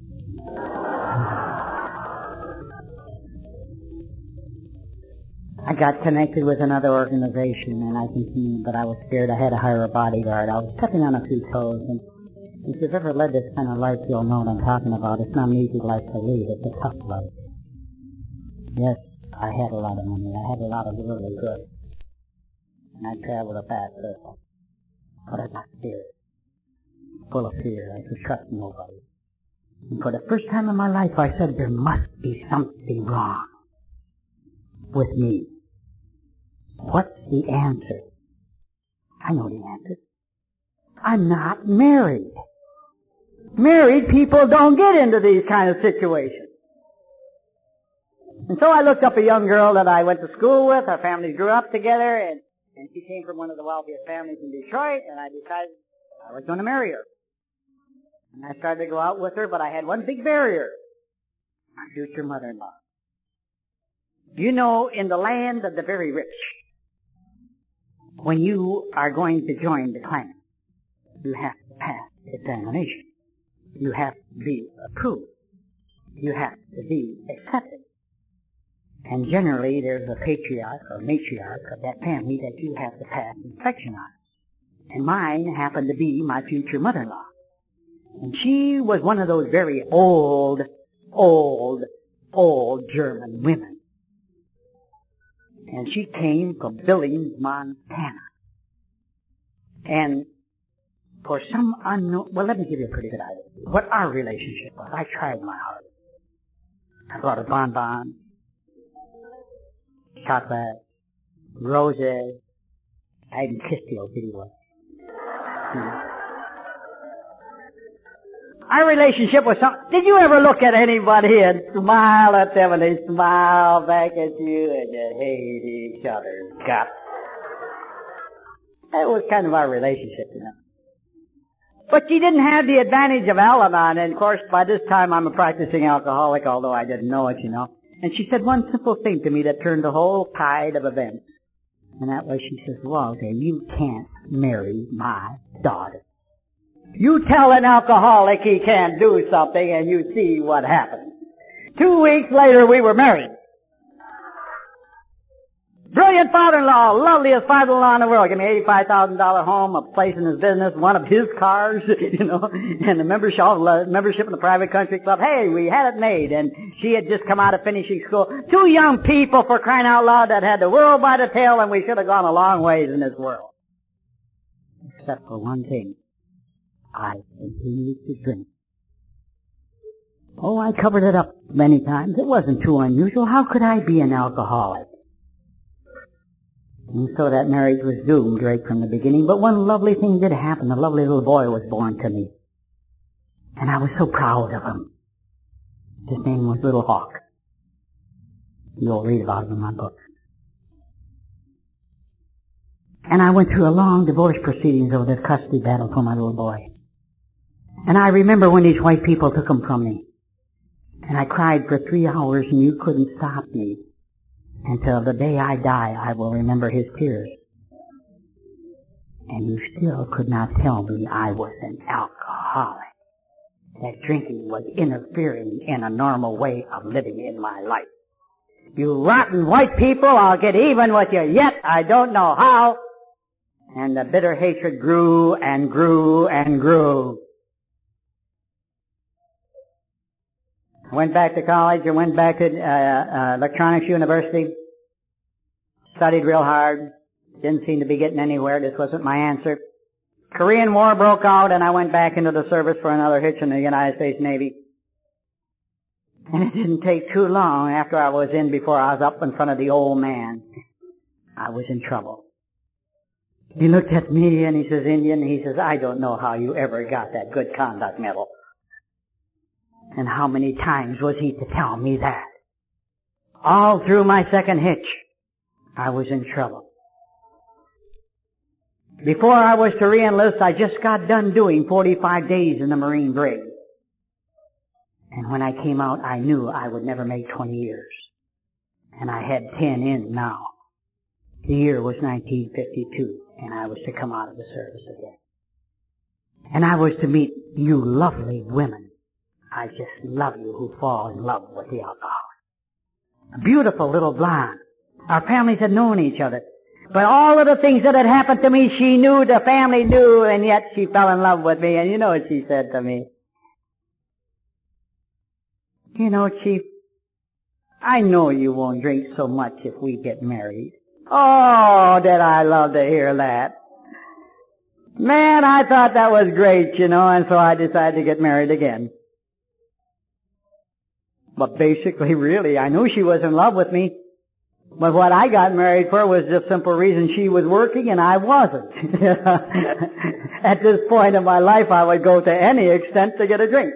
I got connected with another organization and I continued, but I was scared. I had to hire a bodyguard. I was stepping on a few toes, and if you've ever led this kind of life, you'll know what I'm talking about. It's not an easy life to lead. It's a tough life. Yes, I had a lot of money. I had a lot of really good. And I traveled a fast circle. But I got scared. Full of fear. I could trust nobody. And for the first time in my life, I said, there must be something wrong with me. What's the answer? I know the answer. I'm not married. Married people don't get into these kind of situations. And so I looked up a young girl that I went to school with. Our families grew up together, and she came from one of the wealthiest families in Detroit, and I decided I was going to marry her. And I started to go out with her, but I had one big barrier. My future mother-in-law. You know, in the land of the very rich, when you are going to join the clan, you have to pass examination. You have to be approved. You have to be accepted. And generally, there's a patriarch or matriarch of that family that you have to pass inspection on. And mine happened to be my future mother-in-law. And she was one of those very old German women. And she came from Billings, Montana. And for some unknown, well, let me give you a pretty good idea what our relationship was. I tried my hardest. I brought her bonbons, chocolate, roses. I even kissed the old bitty one. Our relationship was something. Did you ever look at anybody and smile at them and they smile back at you and you hate each other's guts? That was kind of our relationship, you know. But she didn't have the advantage of Al-Anon, and of course by this time I'm a practicing alcoholic, although I didn't know it, you know. And she said one simple thing to me that turned the whole tide of events. And that was, she says, Walter, you can't marry my daughter. You tell an alcoholic he can't do something and you see what happens. 2 weeks later we were married. Brilliant father-in-law, loveliest father-in-law in the world. Gave me $85,000 home, a place in his business, one of his cars, you know, and a membership in the private country club. Hey, we had it made. And she had just come out of finishing school. 2 young people, for crying out loud, that had the world by the tail, and we should have gone a long ways in this world. Except for one thing. I continued to drink. Oh, I covered it up many times. It wasn't too unusual. How could I be an alcoholic? And so that marriage was doomed right from the beginning. But one lovely thing did happen. A lovely little boy was born to me. And I was so proud of him. His name was Little Hawk. You'll read about him in my book. And I went through a long divorce proceedings over this custody battle for my little boy. And I remember when these white people took him from me. And I cried for 3 hours and you couldn't stop me. Until the day I die, I will remember his tears. And you still could not tell me I was an alcoholic. That drinking was interfering in a normal way of living in my life. You rotten white people, I'll get even with you yet. I don't know how. And the bitter hatred grew and grew and grew. I went back to college. I went back to Electronics University. Studied real hard. Didn't seem to be getting anywhere. This wasn't my answer. Korean War broke out and I went back into the service for another hitch in the United States Navy. And it didn't take too long after I was in before I was up in front of the old man. I was in trouble. He looked at me and he says, Indian, he says, I don't know how you ever got that good conduct medal. And how many times was he to tell me that? All through my second hitch, I was in trouble. Before I was to re-enlist, I just got done doing 45 days in the Marine Brig. And when I came out, I knew I would never make 20 years. And I had 10 in now. The year was 1952, and I was to come out of the service again. And I was to meet you lovely women. I just love you who fall in love with the alcoholic. A beautiful little blonde. Our families had known each other. But all of the things that had happened to me, she knew, the family knew, and yet she fell in love with me. And you know what she said to me? You know, Chief, I know you won't drink so much if we get married. Oh, did I love to hear that. Man, I thought that was great, you know, and so I decided to get married again. But basically, really, I knew she was in love with me. But what I got married for was just simple reason she was working and I wasn't. At this point in my life, I would go to any extent to get a drink.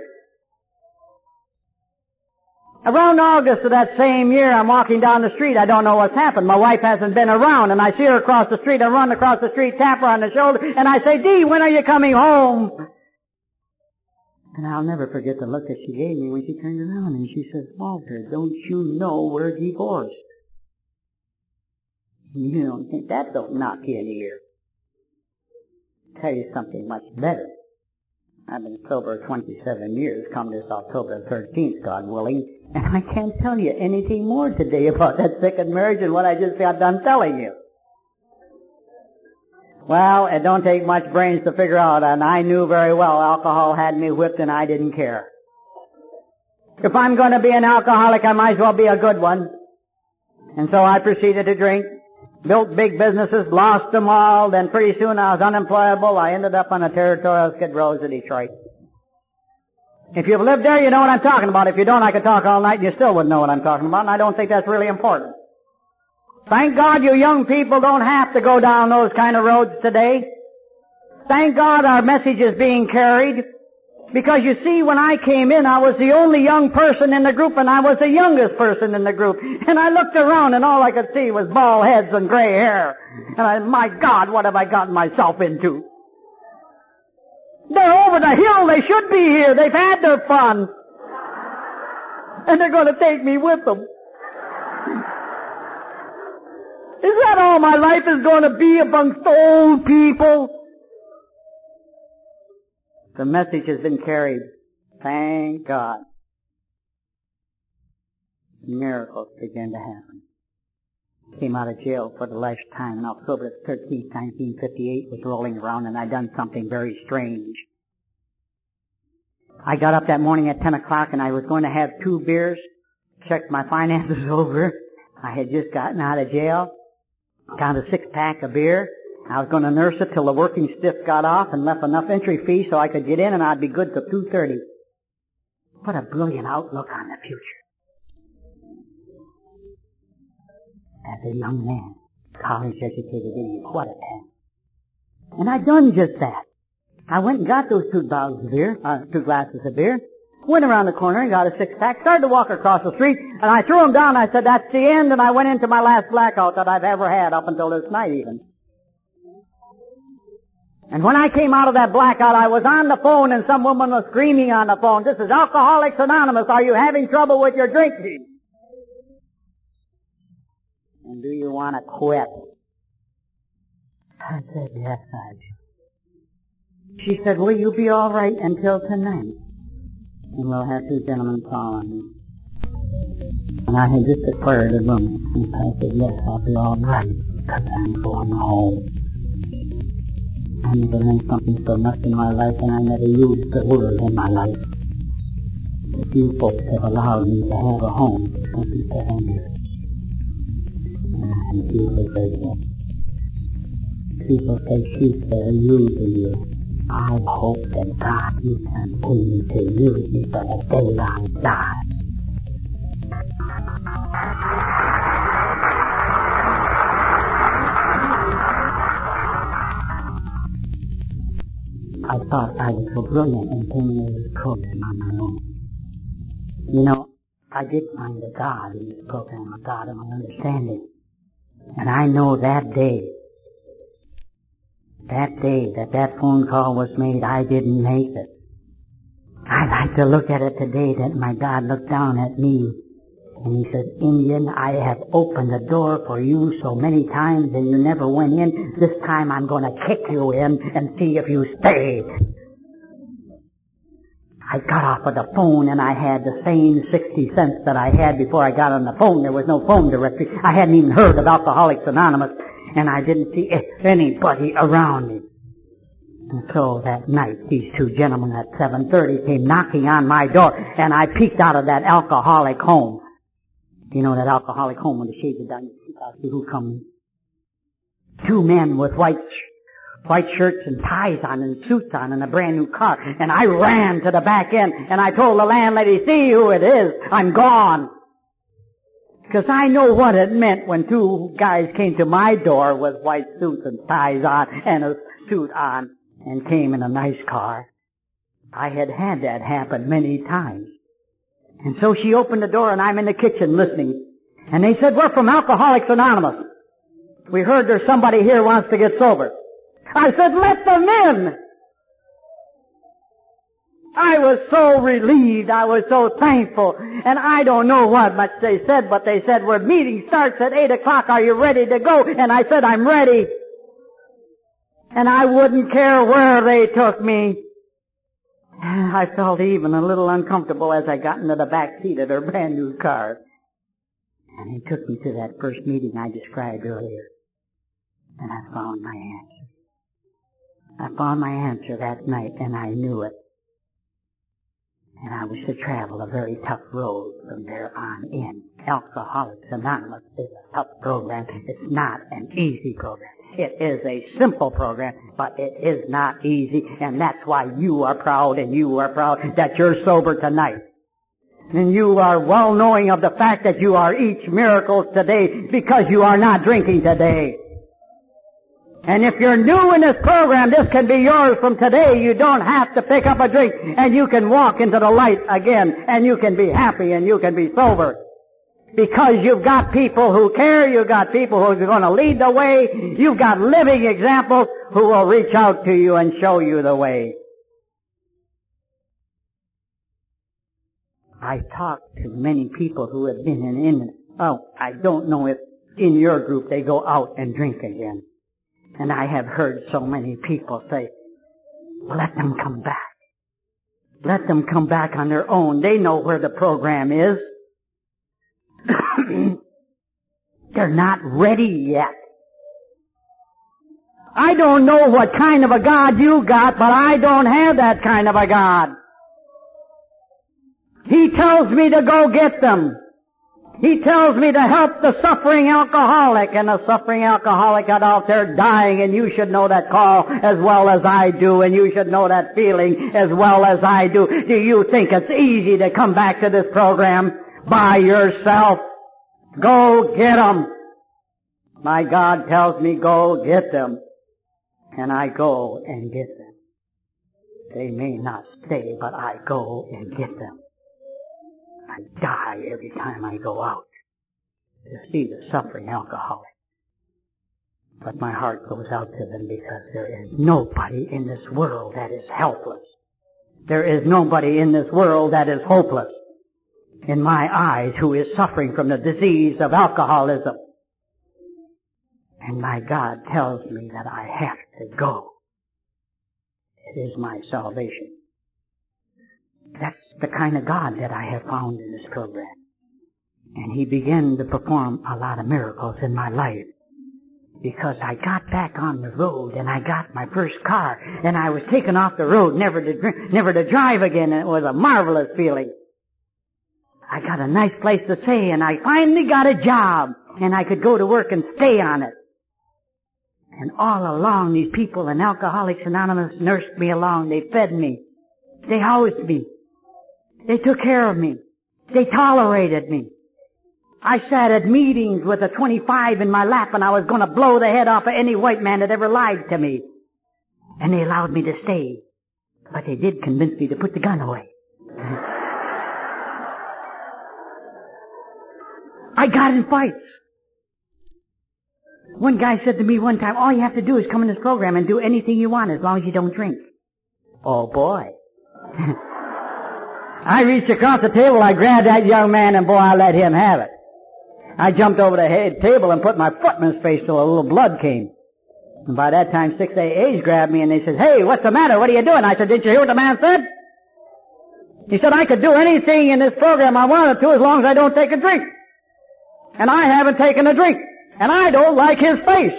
Around August of that same year, I'm walking down the street. I don't know what's happened. My wife hasn't been around, and I see her across the street. I run across the street, tap her on the shoulder, and I say, Dee, when are you coming home? And I'll never forget the look that she gave me when she turned around, and she says, Walter, don't you know we're divorced? You don't think that don't knock you in the ear. I'll tell you something much better. I've been sober 27 years, come this October 13th, God willing, and I can't tell you anything more today about that second marriage than what I just got done telling you. Well, it don't take much brains to figure out, and I knew very well alcohol had me whipped and I didn't care. If I'm going to be an alcoholic, I might as well be a good one. And so I proceeded to drink. Built big businesses, lost them all, then pretty soon I was unemployable. I ended up on the territorial Skid Rows of Detroit. If you've lived there, you know what I'm talking about. If you don't, I could talk all night and you still wouldn't know what I'm talking about, and I don't think that's really important. Thank God you young people don't have to go down those kind of roads today. Thank God our message is being carried. Because you see, when I came in, I was the only young person in the group, and I was the youngest person in the group. And I looked around, and all I could see was bald heads and gray hair. And my God, what have I gotten myself into? They're over the hill. They should be here. They've had their fun. And they're going to take me with them. Is that all my life is going to be amongst old people? The message has been carried. Thank God. Miracles began to happen. Came out of jail for the last time on October 13th, 1958, was rolling around, and I'd done something very strange. I got up that morning at 10 o'clock and I was going to have 2 beers, checked my finances over. I had just gotten out of jail, got a 6-pack of beer. I was going to nurse it till the working stiff got off and left enough entry fee so I could get in and I'd be good till 2:30. What a brilliant outlook on the future. As a young man, college-educated idiot. What a ass. And I done just that. I went and got those 2 glasses of beer, went around the corner and got a 6-pack, started to walk across the street, and I threw them down. I said, that's the end, and I went into my last blackout that I've ever had up until this night even. And when I came out of that blackout, I was on the phone and some woman was screaming on the phone, this is Alcoholics Anonymous, are you having trouble with your drinking? And do you want to quit? I said, yes, I do. She said, will you be all right until tonight? And we'll have 2 gentlemen call on me. And I had just acquired a room. And I said, yes, I'll be all right, because I'm going home. I never learned something so much in my life, and I never used the word in my life. If you folks have allowed me to have a home, don't be so angry. And people say that. People say she's very rude to you. I hope that God will continue to use me for the day I die. I thought I was so brilliant in taking this program on my own. You know, I did find a God in this program, a God of my understanding. And I know that day that phone call was made, I didn't make it. I like to look at it today that my God looked down at me and he said, Indian, I have opened the door for you so many times and you never went in. This time I'm going to kick you in and see if you stay. I got off of the phone and I had the same 60 cents that I had before I got on the phone. There was no phone directory. I hadn't even heard of Alcoholics Anonymous and I didn't see anybody around me. And so that night, these 2 gentlemen at 7:30 came knocking on my door and I peeked out of that alcoholic home. You know that alcoholic home when the shades are down, you peek out, see who comes. 2 men with white shirts and ties on and suits on and a brand new car. And I ran to the back end and I told the landlady, see who it is, I'm gone. Because I know what it meant when 2 guys came to my door with white suits and ties on and a suit on and came in a nice car. I had that happen many times. And so she opened the door and I'm in the kitchen listening. And they said, we're from Alcoholics Anonymous. We heard there's somebody here who wants to get sober. I said, let them in. I was so relieved. I was so thankful. And I don't know what much they said, but they said, our meeting starts at 8 o'clock. Are you ready to go? And I said, I'm ready. And I wouldn't care where they took me. I felt even a little uncomfortable as I got into the back seat of their brand new car. And he took me to that first meeting I described earlier. And I found my answer. I found my answer that night and I knew it. And I was to travel a very tough road from there on in. Alcoholics Anonymous is a tough program. It's not an easy program. It is a simple program, but it is not easy, and that's why you are proud and you are proud that you're sober tonight. And you are well knowing of the fact that you are each miracle today because you are not drinking today. And if you're new in this program, this can be yours from today. You don't have to pick up a drink, and you can walk into the light again, and you can be happy and you can be sober. Because you've got people who care, you've got people who are going to lead the way, you've got living examples who will reach out to you and show you the way. I talked to many people who have been I don't know if in your group they go out and drink again. And I have heard so many people say, let them come back. Let them come back on their own. They know where the program is. They're not ready yet. I don't know what kind of a God you got, but I don't have that kind of a God. He tells me to go get them. He tells me to help the suffering alcoholic, and the suffering alcoholic got out there dying, and you should know that call as well as I do, and you should know that feeling as well as I do. Do you think it's easy to come back to this program by yourself? Go get them. My God tells me, go get them. And I go and get them. They may not stay, but I go and get them. I die every time I go out to see the suffering alcoholic. But my heart goes out to them because there is nobody in this world that is helpless. There is nobody in this world that is hopeless, in my eyes, who is suffering from the disease of alcoholism. And my God tells me that I have to go. It is my salvation. That's the kind of God that I have found in this program. And He began to perform a lot of miracles in my life. Because I got back on the road and I got my first car and I was taken off the road never to drive again, and it was a marvelous feeling. I got a nice place to stay and I finally got a job and I could go to work and stay on it. And all along these people in Alcoholics Anonymous nursed me along. They fed me. They housed me. They took care of me. They tolerated me. I sat at meetings with a 25 in my lap and I was going to blow the head off of any white man that ever lied to me. And they allowed me to stay. But they did convince me to put the gun away. I got in fights. One guy said to me one time, all you have to do is come in this program and do anything you want as long as you don't drink. Oh boy. I reached across the table, I grabbed that young man, and boy, I let him have it. I jumped over the head table and put my foot in his face till a little blood came. And by that time, 6 AAs grabbed me and they said, hey, what's the matter? What are you doing? I said, didn't you hear what the man said? He said, I could do anything in this program I wanted to as long as I don't take a drink. And I haven't taken a drink. And I don't like his face.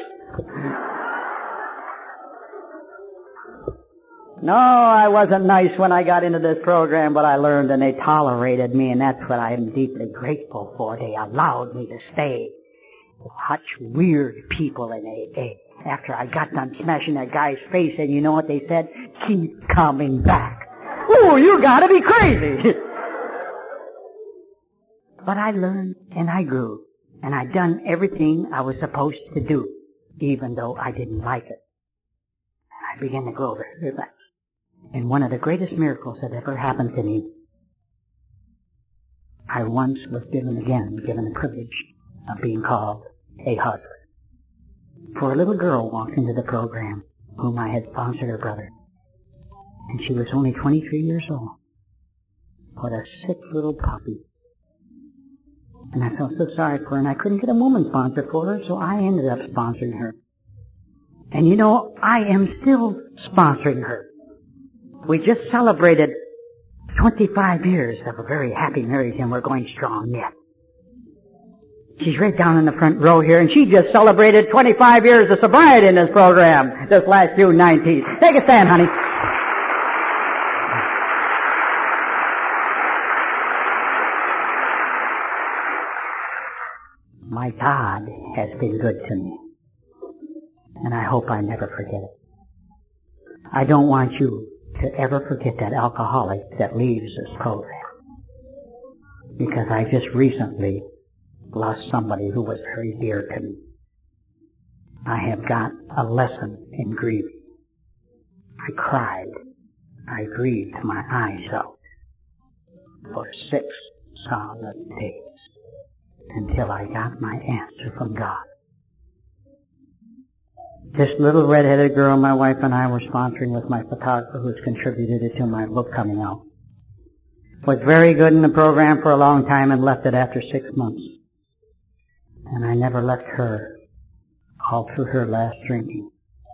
No, I wasn't nice when I got into this program, but I learned and they tolerated me, and that's what I am deeply grateful for. They allowed me to stay. Such weird people in AA. After I got done smashing that guy's face, and you know what they said? Keep coming back. Ooh, you gotta be crazy. But I learned and I grew. And I'd done everything I was supposed to do, even though I didn't like it. And I began to grow very fast. And one of the greatest miracles that ever happened to me, I once was given the privilege of being called a husband. For a little girl walked into the program, whom I had sponsored her brother. And she was only 23 years old. What a sick little puppy. And I felt so sorry for her, and I couldn't get a woman sponsor for her, so I ended up sponsoring her. And you know, I am still sponsoring her. We just celebrated 25 years of a very happy marriage, and we're going strong yet. She's right down in the front row here, and she just celebrated 25 years of sobriety in this program this last June 19th. Take a stand, honey. My God has been good to me, and I hope I never forget it. I don't want you to ever forget that alcoholic that leaves this program, because I just recently lost somebody who was very dear to me. I have got a lesson in grieving. I cried. I grieved my eyes out for 6 solid days. Until I got my answer from God. This little red-headed girl my wife and I were sponsoring with my photographer, who's contributed it to my book coming out, was very good in the program for a long time and left it after 6 months. And I never left her all through her last drinking.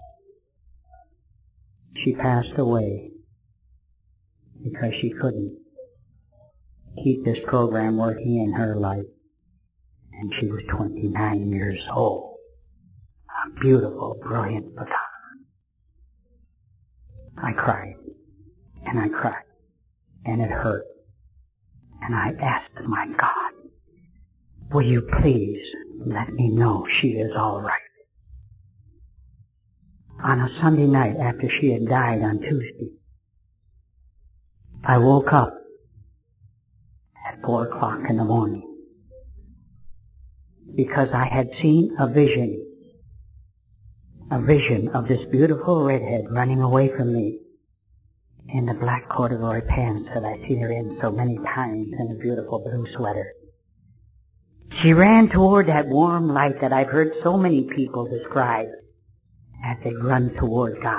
She passed away because she couldn't keep this program working in her life. And she was 29 years old. A beautiful, brilliant photographer. I cried. And I cried. And it hurt. And I asked my God, will you please let me know she is all right? On a Sunday night after she had died on Tuesday, I woke up at 4 o'clock in the morning. because I had seen a vision of this beautiful redhead running away from me in the black corduroy pants that I'd seen her in so many times and a beautiful blue sweater. She ran toward that warm light that I've heard so many people describe as they run toward God.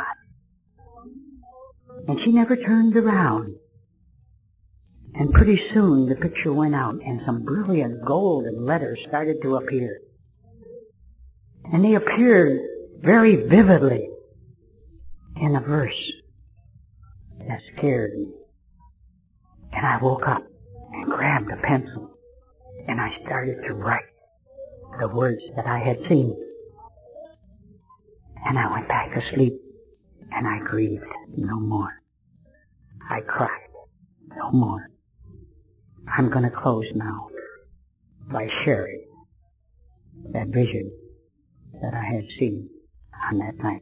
And she never turned around. And pretty soon the picture went out and some brilliant golden letters started to appear. And they appeared very vividly in a verse that scared me. And I woke up and grabbed a pencil and I started to write the words that I had seen. And I went back to sleep and I grieved no more. I cried no more. I'm going to close now by sharing that vision that I had seen on that night.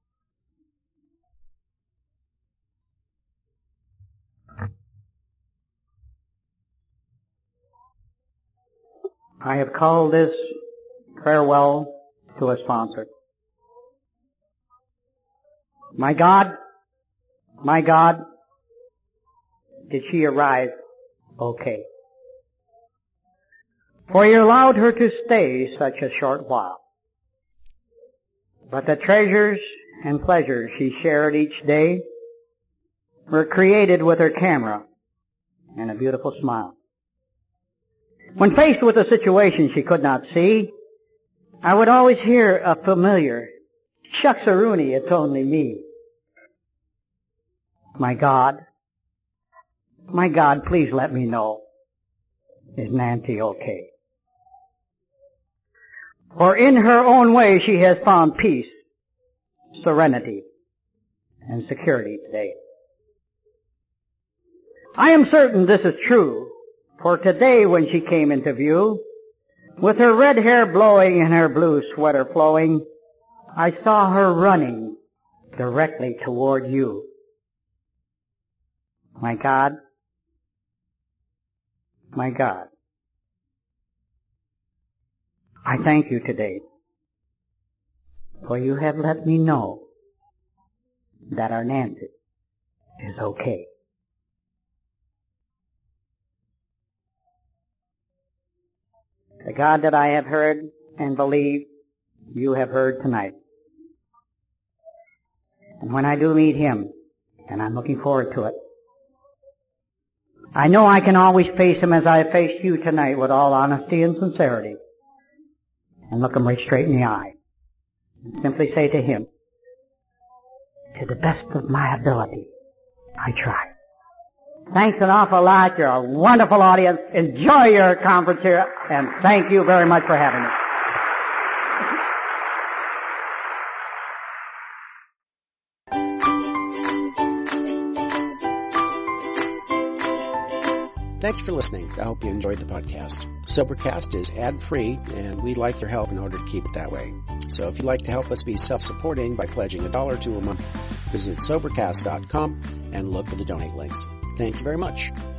I have called this farewell to a sponsor. My God, did she arrive okay? For you allowed her to stay such a short while. But the treasures and pleasures she shared each day were created with her camera and a beautiful smile. When faced with a situation she could not see, I would always hear a familiar, "Shucks-a-rooney, it's only me." My God, please let me know, is Nancy okay? For in her own way she has found peace, serenity, and security today. I am certain this is true, for today when she came into view, with her red hair blowing and her blue sweater flowing, I saw her running directly toward you. My God, I thank you today, for you have let me know that our Nancy is okay. The God that I have heard and believe you have heard tonight. And when I do meet Him, and I'm looking forward to it, I know I can always face Him as I have faced you tonight with all honesty and sincerity, and look Him right straight in the eye, and simply say to Him, to the best of my ability, I try. Thanks an awful lot. You're a wonderful audience. Enjoy your conference here, and thank you very much for having me. Thanks for listening. I hope you enjoyed the podcast. Sobercast is ad-free, and we'd like your help in order to keep it that way. So if you'd like to help us be self-supporting by pledging $1 or $2 a month, visit Sobercast.com and look for the donate links. Thank you very much.